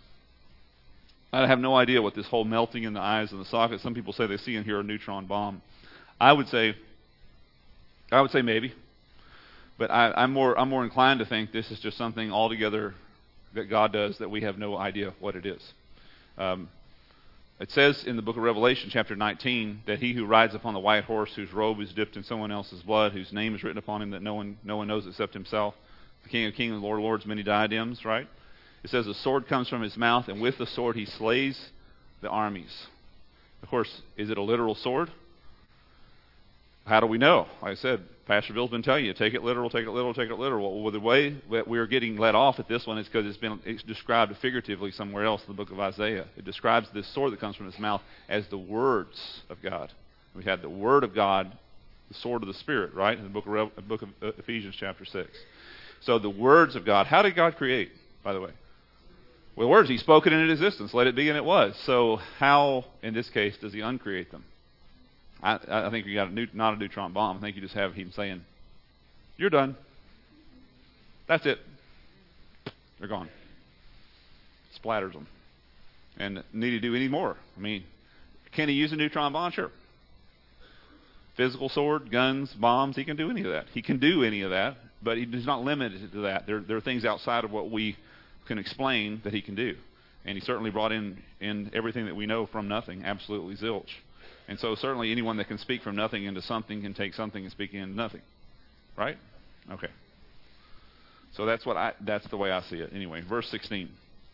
I have no idea what this whole melting in the eyes and the sockets. Some people say they see and hear a neutron bomb. I would say, I would say maybe, but I, I'm more I'm more inclined to think this is just something altogether that God does that we have no idea what it is. Um, It says in the book of Revelation, chapter nineteen, that he who rides upon the white horse, whose robe is dipped in someone else's blood, whose name is written upon him that no one no one knows except himself, the King of kings and Lord of lords, many diadems, right? It says the sword comes from his mouth, and with the sword he slays the armies. Of course, is it a literal sword? How do we know? Like I said, Pastor Bill's been telling you, take it literal, take it literal, take it literal. Well, the way that we're getting let off at this one is because it's been it's described figuratively somewhere else in the book of Isaiah. It describes this sword that comes from his mouth as the words of God. We had the word of God, the sword of the Spirit, right, in the book of, Re- book of Ephesians chapter six. So the words of God. How did God create, by the way? Well, words, he spoke it into existence. Let it be, and it was. So how, in this case, does he uncreate them? I, I think you got a new, not a neutron bomb. I think you just have him saying, "You're done. That's it. They're gone." Splatters them, and need to do any more. I mean, can he use a neutron bomb? Sure. Physical sword, guns, bombs. He can do any of that. He can do any of that, but he's not limited to that. There, there are things outside of what we can explain that he can do, and he certainly brought in in everything that we know from nothing. Absolutely zilch. And so certainly anyone that can speak from nothing into something can take something and speak into nothing. Right? Okay. So that's what I that's the way I see it. Anyway, verse sixteen.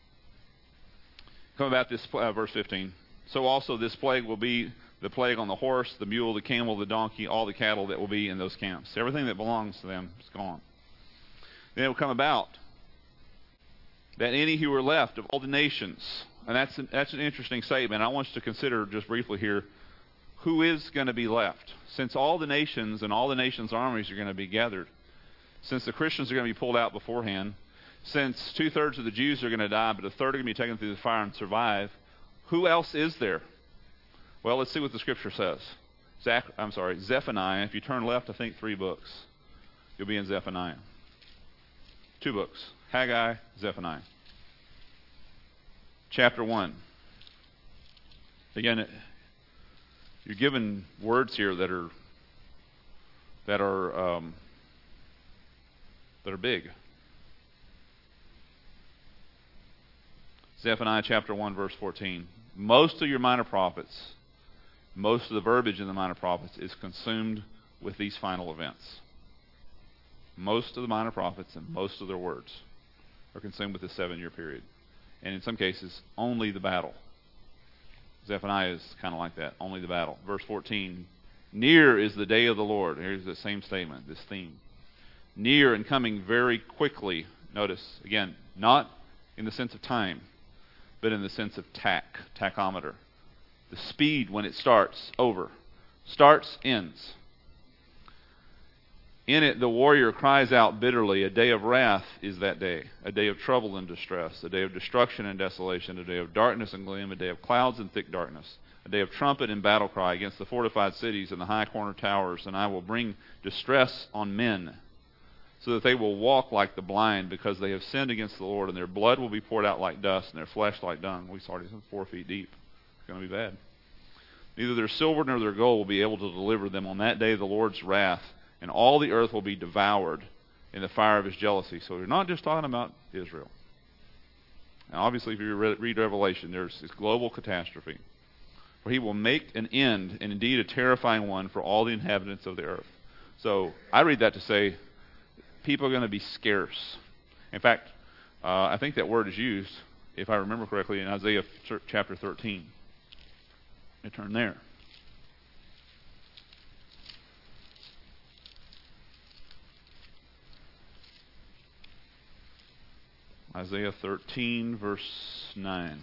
Come about this uh, verse fifteen. So also this plague will be the plague on the horse, the mule, the camel, the donkey, all the cattle that will be in those camps. Everything that belongs to them is gone. Then it will come about that any who are left of all the nations, and that's an, that's an interesting statement. I want you to consider just briefly here, who is going to be left? Since all the nations and all the nations' armies are going to be gathered, since the Christians are going to be pulled out beforehand, since two-thirds of the Jews are going to die, but a third are going to be taken through the fire and survive, who else is there? Well, let's see what the Scripture says. Zach, I'm sorry, Zephaniah. If you turn left, I think three books. You'll be in Zephaniah. Two books. Haggai, Zephaniah. Chapter one. Again, you're given words here that are that are um, that are big. Zephaniah chapter one, verse fourteen. Most of your minor prophets most of the verbiage in the minor prophets is consumed with these final events. Most of the minor prophets and most of their words are consumed with this seven-year period. And in some cases, only the battle. Zephaniah is kind of like that, only the battle. Verse fourteen, near is the day of the Lord. Here's the same statement, this theme. Near and coming very quickly. Notice, again, not in the sense of time, but in the sense of tack, tachometer. The speed when it starts, over. Starts, ends. In it, the warrior cries out bitterly. A day of wrath is that day. A day of trouble and distress. A day of destruction and desolation. A day of darkness and gloom. A day of clouds and thick darkness. A day of trumpet and battle cry against the fortified cities and the high corner towers. And I will bring distress on men, so that they will walk like the blind, because they have sinned against the Lord, and their blood will be poured out like dust, and their flesh like dung. We saw it four feet deep. It's going to be bad. Neither their silver nor their gold will be able to deliver them on that day of the Lord's wrath, and all the earth will be devoured in the fire of his jealousy. So we're not just talking about Israel. Now, obviously, if you read Revelation, there's this global catastrophe, where he will make an end, and indeed a terrifying one, for all the inhabitants of the earth. So I read that to say, people are going to be scarce. In fact, uh, I think that word is used, if I remember correctly, in Isaiah chapter thirteen. Let me turn there. Isaiah thirteen, verse nine.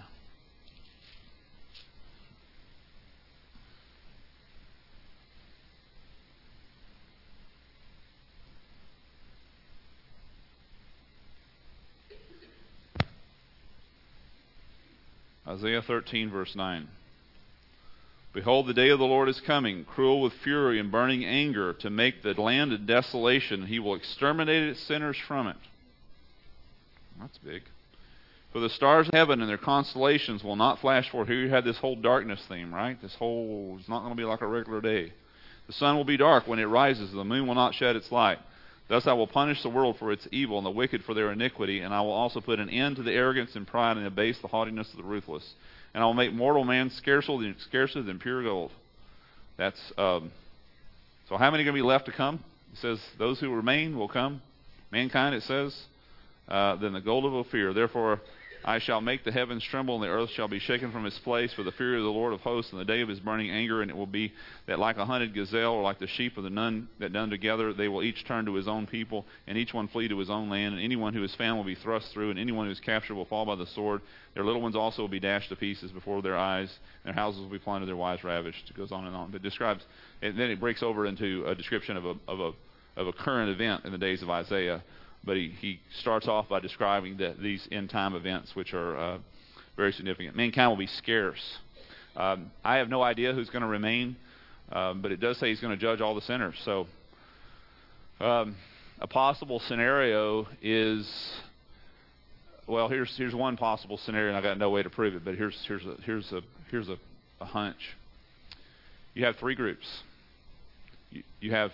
Isaiah thirteen, verse nine. Behold, the day of the Lord is coming, cruel with fury and burning anger, to make the land a desolation. He will exterminate its sinners from it. That's big. For the stars of heaven and their constellations will not flash forth. Here you had this whole darkness theme, right? This whole, it's not going to be like a regular day. The sun will be dark when it rises, the moon will not shed its light. Thus I will punish the world for its evil and the wicked for their iniquity, and I will also put an end to the arrogance and pride and abase the haughtiness of the ruthless. And I will make mortal man scarcer than, scarcer than pure gold. That's um, so how many are going to be left to come? It says, those who remain will come. Mankind, it says, uh, then the gold of Ophir. Therefore I shall make the heavens tremble, and the earth shall be shaken from its place for the fury of the Lord of hosts in the day of his burning anger. And it will be that like a hunted gazelle, or like the sheep of the nun that done together, they will each turn to his own people, and each one flee to his own land. And anyone who is found will be thrust through, and anyone who is captured will fall by the sword. Their little ones also will be dashed to pieces before their eyes. Their houses will be plundered, their wives ravished. It goes on and on. But it describes, and then it breaks over into a description of a of a of a current event in the days of Isaiah. But he, he starts off by describing the, these end-time events, which are uh, very significant. Mankind will be scarce. Um, I have no idea who's going to remain, um, but it does say he's going to judge all the sinners. So um, a possible scenario is, well, here's here's one possible scenario, and I got no way to prove it, but here's here's a here's a here's a, a hunch. You have three groups. You, you have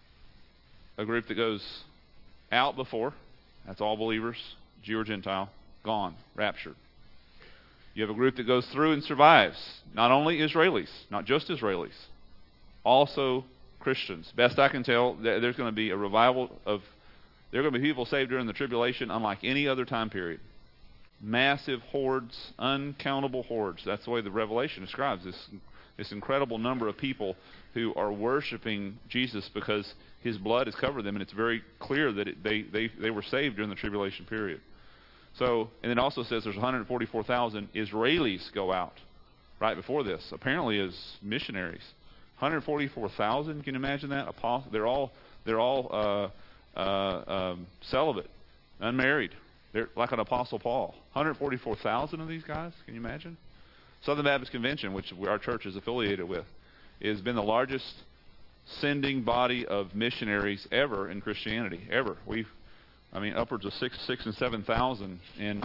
a group that goes out before, that's all believers, Jew or Gentile, gone, raptured. You have a group that goes through and survives, not only Israelis, not just Israelis, also Christians. Best I can tell, there's going to be a revival of, there are going to be people saved during the tribulation unlike any other time period. Massive hordes, uncountable hordes. That's the way the Revelation describes this, this incredible number of people who are worshiping Jesus because his blood has covered them, and it's very clear that it, they, they, they were saved during the tribulation period. So, and it also says there's one hundred forty-four thousand Israelis go out right before this, apparently as missionaries. one hundred forty-four thousand, can you imagine that? Apostle, they're all they're all uh, uh, um, celibate, unmarried. They're like an Apostle Paul. one hundred forty-four thousand of these guys, can you imagine? Southern Baptist Convention, which our church is affiliated with, has been the largest sending body of missionaries ever in Christianity, ever. We've, I mean, upwards of six, six and seven thousand in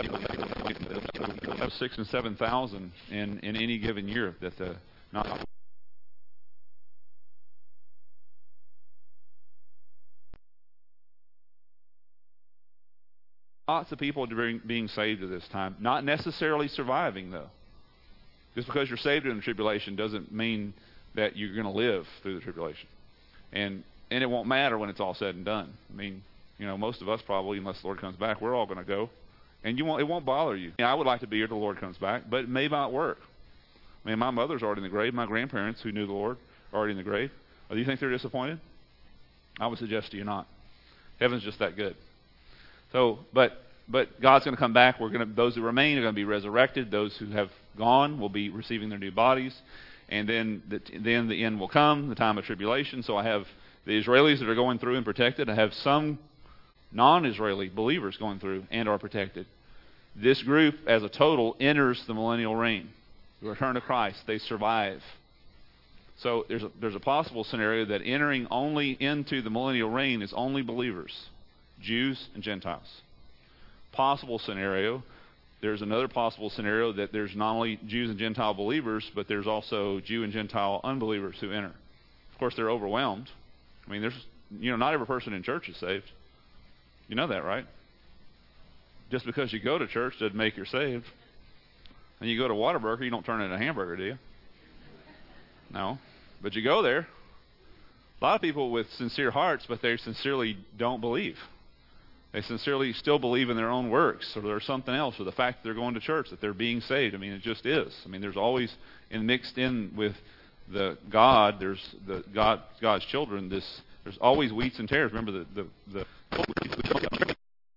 six and seven thousand in in any given year. That the not. Lots of people being, being saved at this time, not necessarily surviving though. Just because you're saved in the tribulation doesn't mean that you're going to live through the tribulation. And and it won't matter when it's all said and done. I mean, you know, most of us probably, unless the Lord comes back, we're all going to go. And you won't, it won't bother you. I would like to be here till the Lord comes back, but it may not work. I mean, my mother's already in the grave. My grandparents who knew the Lord are already in the grave. Oh, do you think they're disappointed? I would suggest to you not. Heaven's just that good. So, but but God's going to come back. We're going to, those who remain are going to be resurrected. Those who have gone will be receiving their new bodies, and then the, then the end will come, the time of tribulation. So I have the Israelis that are going through and protected. I have some non-Israeli believers going through and are protected. This group, as a total, enters the millennial reign. The return to Christ, they survive. So there's a, there's a possible scenario that entering only into the millennial reign is only believers, Jews and Gentiles. Possible scenario, there's another possible scenario that there's not only Jews and Gentile believers, but there's also Jew and Gentile unbelievers who enter. Of course, they're overwhelmed. I mean, there's, you know, not every person in church is saved. You know that, right? Just because you go to church doesn't make you saved. And you go to Whataburger, you don't turn it into a hamburger, do you? No. But you go there. A lot of people with sincere hearts, but they sincerely don't believe. They sincerely still believe in their own works, or there's something else, or the fact that they're going to church, that they're being saved. I mean, it just is. I mean, there's always, and mixed in with the God, there's the God, God's children, this, there's always wheats and tares. Remember the, the, the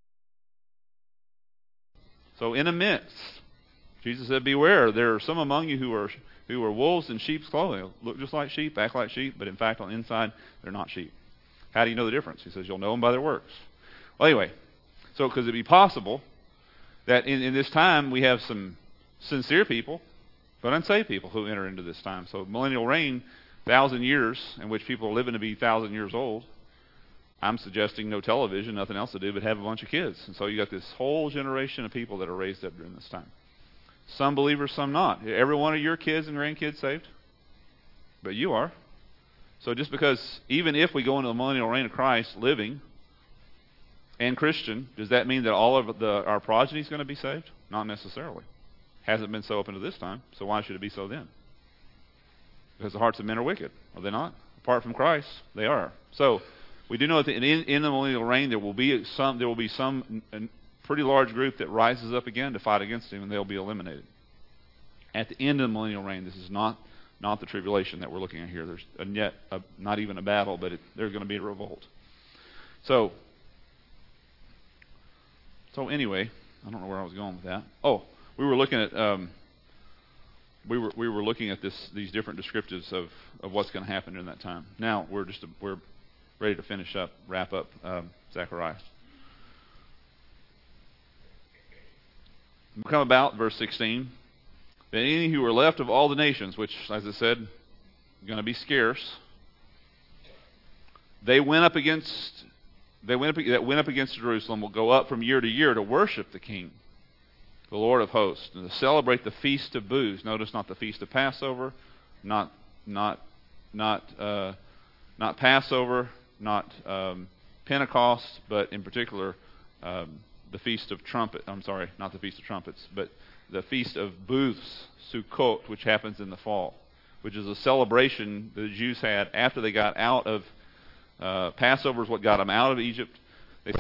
So in the midst, Jesus said, beware, there are some among you who are who are wolves in sheep's clothing. Look just like sheep, act like sheep, but in fact on the inside, they're not sheep. How do you know the difference? He says, you'll know them by their works. Well, anyway, so could it be possible that in, in this time we have some sincere people, but unsaved people who enter into this time? So millennial reign, thousand years in which people are living to be thousand years old. I'm suggesting no television, nothing else to do but have a bunch of kids. And so you got this whole generation of people that are raised up during this time. Some believers, some not. Every one of your kids and grandkids saved? But you are. So just because, even if we go into the millennial reign of Christ living and Christian, does that mean that all of the, our progeny is going to be saved? Not necessarily. Hasn't been so up until this time, so why should it be so then? Because the hearts of men are wicked, are they not? Apart from Christ, they are. So we do know that in, in the millennial reign there will be some there will be some pretty large group that rises up again to fight against him, and they'll be eliminated. At the end of the millennial reign, this is not not the tribulation that we're looking at here. There's a yet a, not even a battle, but it, there's going to be a revolt. So, so anyway, I don't know where I was going with that. Oh, we were looking at um, we were we were looking at this these different descriptives of, of what's going to happen during that time. Now we're just a, we're ready to finish up, wrap up um, Zechariah. We come about verse sixteen. Then any who were left of all the nations, which, as I said, going to be scarce, they went up against they went up that went up against Jerusalem will go up from year to year to worship the King, the Lord of hosts, and to celebrate the feast of booths. Notice not the feast of Passover, not not not uh, not Passover, not um, Pentecost, but in particular um, the feast of trumpet. I'm sorry, not the feast of trumpets, but the feast of booths, Sukkot, which happens in the fall, which is a celebration the Jews had after they got out of uh, Passover is what got them out of Egypt. They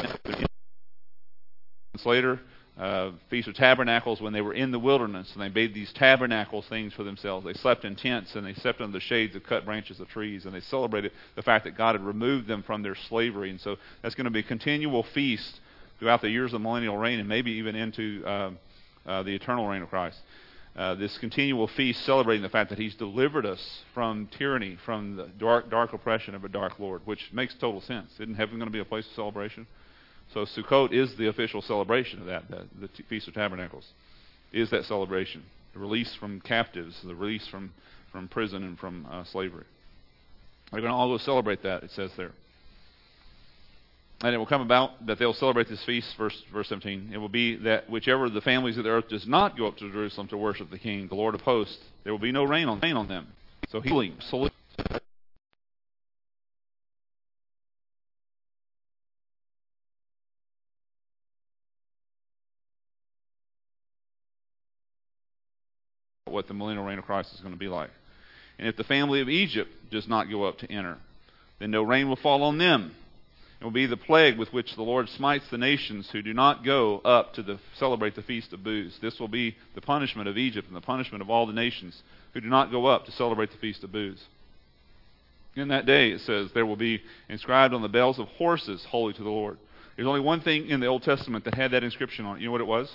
later uh, Feast of Tabernacles when they were in the wilderness, and they made these tabernacle things for themselves. They slept in tents, and they slept under the shades of cut branches of trees, and they celebrated the fact that God had removed them from their slavery. And so that's going to be a continual feast throughout the years of the millennial reign, and maybe even into uh, uh, the eternal reign of Christ. Uh, this continual feast celebrating the fact that He's delivered us from tyranny, from the dark, dark oppression of a dark Lord, which makes total sense. Isn't heaven going to be a place of celebration? So Sukkot is the official celebration of that. The, the t- Feast of Tabernacles is that celebration. The release from captives, the release from, from prison and from uh, slavery. They're going to all go celebrate that, it says there. And it will come about that they'll celebrate this feast, verse, verse seventeen. It will be that whichever of the families of the earth does not go up to Jerusalem to worship the King, the Lord of hosts, there will be no rain on, rain on them. So healing, salute. what the millennial reign of Christ is going to be like. And if the family of Egypt does not go up to enter, then no rain will fall on them. It will be the plague with which the Lord smites the nations who do not go up to the, celebrate the Feast of Booths. This will be the punishment of Egypt and the punishment of all the nations who do not go up to celebrate the Feast of Booths. In that day, it says, there will be inscribed on the bells of horses, holy to the Lord. There's only one thing in the Old Testament that had that inscription on it. You know what it was?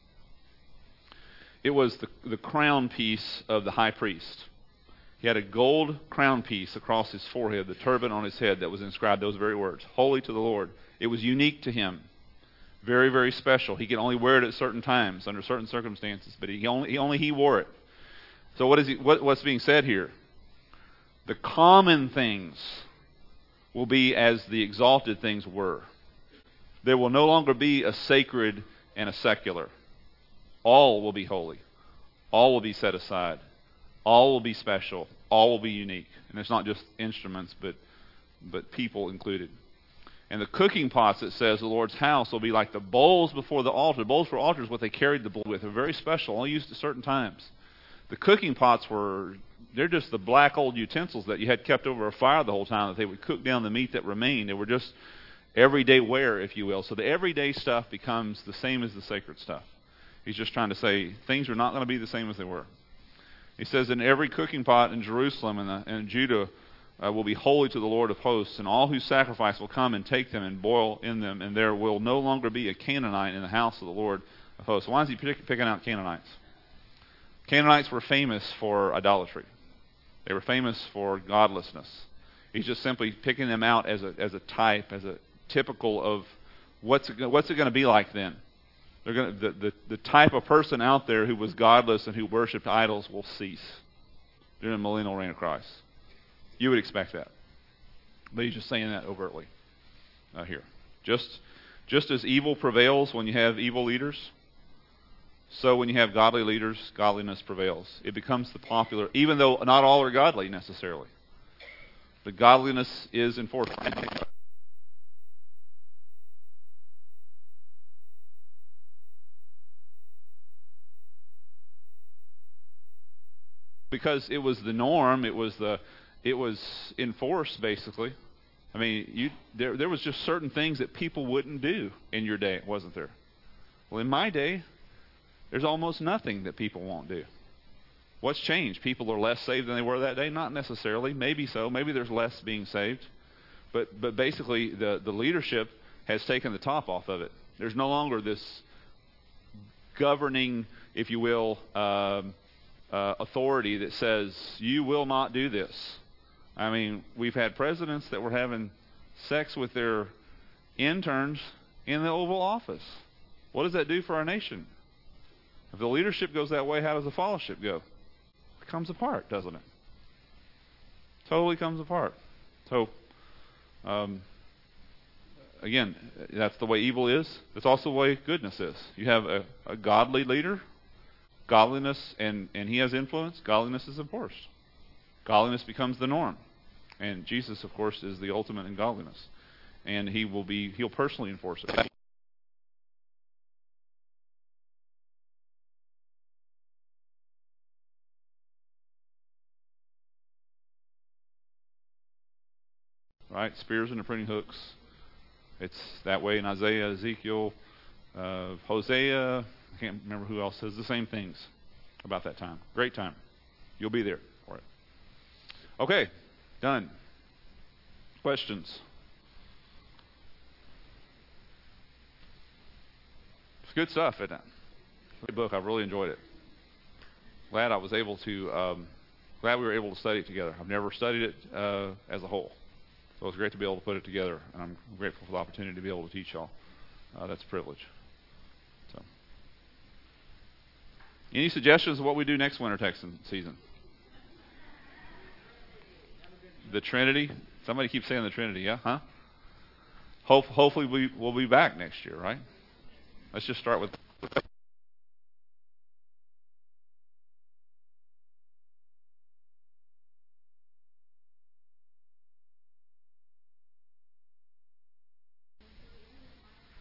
It was the, the crown piece of the high priest. He had a gold crown piece across his forehead, the turban on his head that was inscribed those very words, holy to the Lord. It was unique to him. Very, very special. He could only wear it at certain times, under certain circumstances, but he only, he, only he wore it. So what is he, what, what's being said here? The common things will be as the exalted things were. There will no longer be a sacred and a secular. All will be holy. All will be set aside. All will be special. All will be unique. And it's not just instruments, but but people included. And the cooking pots, it says, the Lord's house will be like the bowls before the altar. Bowls for altars, what they carried the blood with, are very special, only used at certain times. The cooking pots were, they're just the black old utensils that you had kept over a fire the whole time that they would cook down the meat that remained. They were just everyday wear, if you will. So the everyday stuff becomes the same as the sacred stuff. He's just trying to say things are not going to be the same as they were. He says, in every cooking pot in Jerusalem and, the, and Judah uh, will be holy to the Lord of hosts, and all who sacrifice will come and take them and boil in them, and there will no longer be a Canaanite in the house of the Lord of hosts. Why is he pick, picking out Canaanites? Canaanites were famous for idolatry. They were famous for godlessness. He's just simply picking them out as a, as a type, as a typical of what's it, what's it going to be like then. They're going to, the, the, the type of person out there who was godless and who worshipped idols will cease during the millennial reign of Christ. You would expect that. But he's just saying that overtly uh, here. Just, just as evil prevails when you have evil leaders, so when you have godly leaders, godliness prevails. It becomes the popular, even though not all are godly necessarily. But godliness is enforced. Because it was the norm, it was the, it was enforced basically. I mean, you there there was just certain things that people wouldn't do in your day, wasn't there? Well, in my day, there's almost nothing that people won't do. What's changed? People are less saved than they were that day? Not necessarily. Maybe so. Maybe there's less being saved. But but basically, the the leadership has taken the top off of it. There's no longer this governing, if you will. Um, Uh, authority that says you will not do this. I mean, we've had presidents that were having sex with their interns in the Oval Office. What does that do for our nation? If the leadership goes that way, how does the fellowship go? It comes apart, doesn't it? Totally comes apart. So, um, again, that's the way evil is. That's also the way goodness is. You have a, a godly leader. Godliness, and, and he has influence, godliness is enforced. Godliness becomes the norm. And Jesus, of course, is the ultimate in godliness. And he will be, he'll personally enforce it. Right? Spears and the pruning hooks. It's that way in Isaiah, Ezekiel, uh, Hosea. I can't remember who else says the same things about that time. Great time. You'll be there for it. Okay, done. Questions? It's good stuff, isn't it? Great book. I've really enjoyed it. Glad I was able to. Um, glad we were able to study it together. I've never studied it uh, as a whole, so it's great to be able to put it together, and I'm grateful for the opportunity to be able to teach y'all. Uh, that's a privilege. So. Any suggestions of what we do next winter Texan season? The Trinity? Somebody keeps saying the Trinity, yeah? Huh? Hope, hopefully we, we'll be back next year, right? Let's just start with...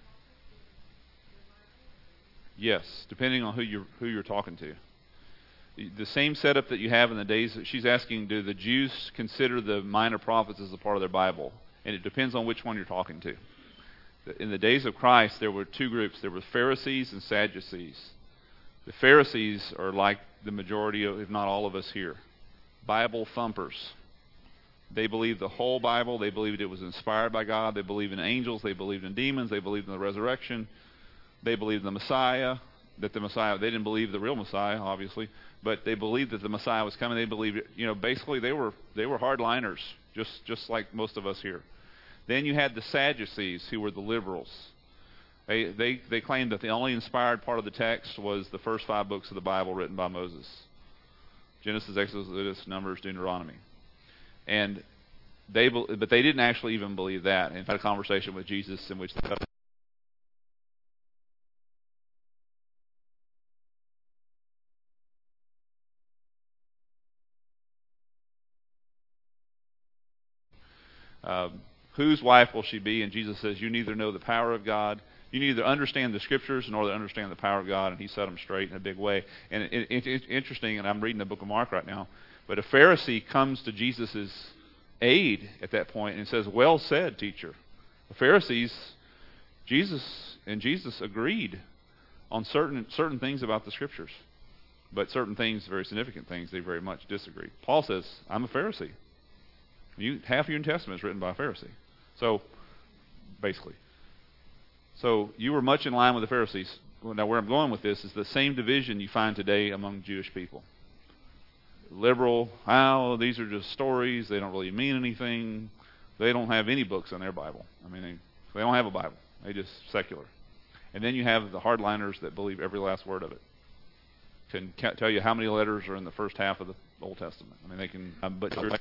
Yes, depending on who you're, who you're talking to. the same setup that you have in the days. She's asking, do the Jews consider the minor prophets as a part of their Bible? And it depends on which one you're talking to. In the days of Christ, there were two groups. There were Pharisees and Sadducees. The Pharisees are like the majority of, if not all of us here, Bible thumpers. They believed the whole Bible. They believed it was inspired by God. They believed in angels. They believed in demons. They believed in the resurrection. They believed in the Messiah. That the Messiah, they didn't believe the real Messiah, obviously, but they believed that the Messiah was coming. They believed, you know, basically they were they were hardliners, just just like most of us here. Then you had the Sadducees, who were the liberals. They they they claimed that the only inspired part of the text was the first five books of the Bible written by Moses: Genesis, Exodus, Leviticus, Numbers, Deuteronomy. And they, but they didn't actually even believe that. And I had a conversation with Jesus in which they Um, whose wife will she be? And Jesus says, you neither know the power of God, you neither understand the Scriptures nor understand the power of God. And he set them straight in a big way. And it, it, it's interesting, and I'm reading the book of Mark right now, but a Pharisee comes to Jesus' aid at that point and says, well said, teacher. The Pharisees, Jesus and Jesus agreed on certain certain things about the Scriptures, but certain things, very significant things, they very much disagreed. Paul says, I'm a Pharisee. You, half of your New Testament is written by a Pharisee. So, basically. So, you were much in line with the Pharisees. Now, where I'm going with this is the same division you find today among Jewish people. Liberal, oh, these are just stories. They don't really mean anything. They don't have any books in their Bible. I mean, they, they don't have a Bible. They just secular. And then you have the hardliners that believe every last word of it. Can tell you how many letters are in the first half of the Old Testament. I mean, they can, um, but you're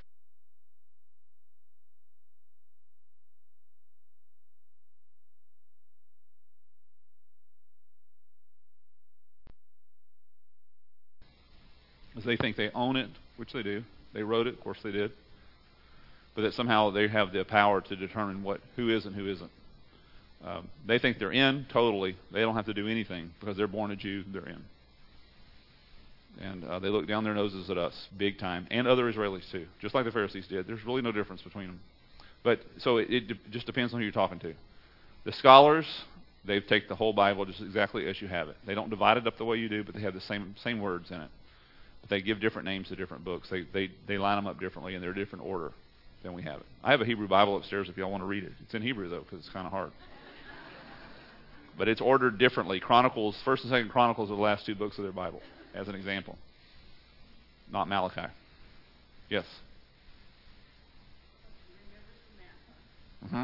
they think they own it, which they do. They wrote it, of course they did. But that somehow they have the power to determine what who is and who isn't. Um, they think they're in totally. They don't have to do anything because they're born a Jew. They're in, and uh, they look down their noses at us big time, and other Israelis too, just like the Pharisees did. There's really no difference between them. But so it, it de- just depends on who you're talking to. The scholars, they take the whole Bible just exactly as you have it. They don't divide it up the way you do, but they have the same same words in it. They give different names to different books. They, they they line them up differently, and they're a different order than we have it. I have a Hebrew Bible upstairs if y'all want to read it. It's in Hebrew, though, because it's kind of hard. But it's ordered differently. Chronicles, First and Second Chronicles are the last two books of their Bible, as an example. Not Malachi. Yes? Mm-hmm.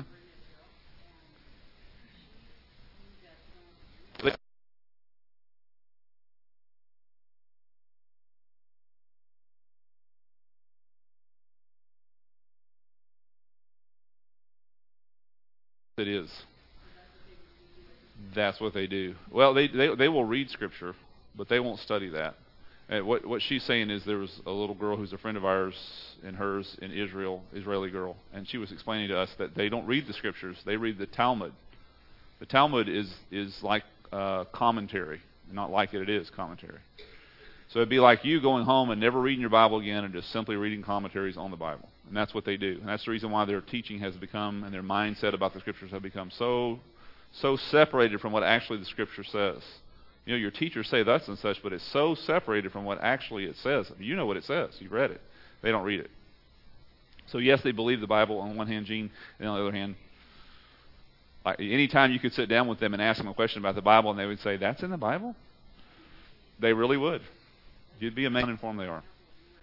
It is. That's what they do. Well, they, they they will read Scripture, but they won't study that. And what what she's saying is there was a little girl who's a friend of ours and hers in Israel, Israeli girl, and she was explaining to us that they don't read the Scriptures. They read the Talmud. The Talmud is is like uh, commentary, not like it. It is commentary. So it'd be like you going home and never reading your Bible again and just simply reading commentaries on the Bible. And that's what they do. And that's the reason why their teaching has become, and their mindset about the Scriptures have become so so separated from what actually the Scripture says. You know, your teachers say thus and such, but it's so separated from what actually it says. You know what it says. You've read it. They don't read it. So yes, they believe the Bible on one hand, Gene, and on the other hand, like anytime you could sit down with them and ask them a question about the Bible, and they would say, that's in the Bible? They really would. You'd be amazed how informed they are.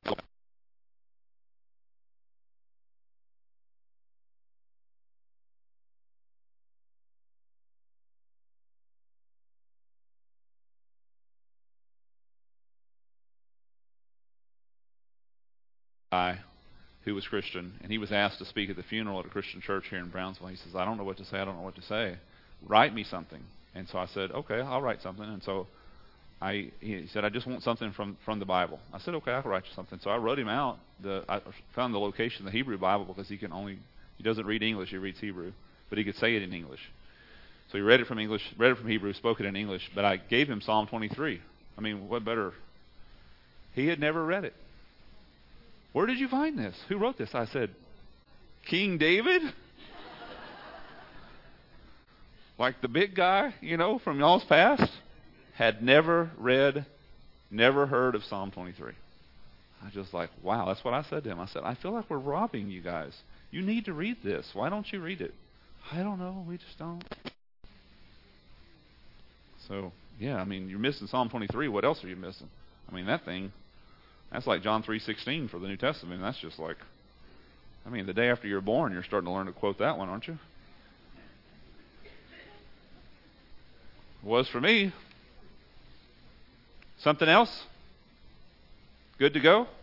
Guy who was Christian, and he was asked to speak at the funeral at a Christian church here in Brownsville. He says, I don't know what to say, I don't know what to say. Write me something. And so I said, okay, I'll write something. And so I, he said, I just want something from, from the Bible. I said, okay, I can write you something. So I wrote him out. The I found the location, the Hebrew Bible, because he can only, he doesn't read English, he reads Hebrew, but he could say it in English. So he read it from English, read it from Hebrew, spoke it in English, but I gave him Psalm twenty-three. I mean, what better? He had never read it. Where did you find this? Who wrote this? I said, King David? Like the big guy, you know, from y'all's past, had never read, never heard of Psalm twenty-three. I just like, wow, that's what I said to him. I said, I feel like we're robbing you guys. You need to read this. Why don't you read it? I don't know. We just don't. So, yeah, I mean, you're missing Psalm twenty-three. What else are you missing? I mean, that thing, that's like John three sixteen for the New Testament. That's just like, I mean, the day after you're born, you're starting to learn to quote that one, aren't you? Was for me. Something else? Good to go?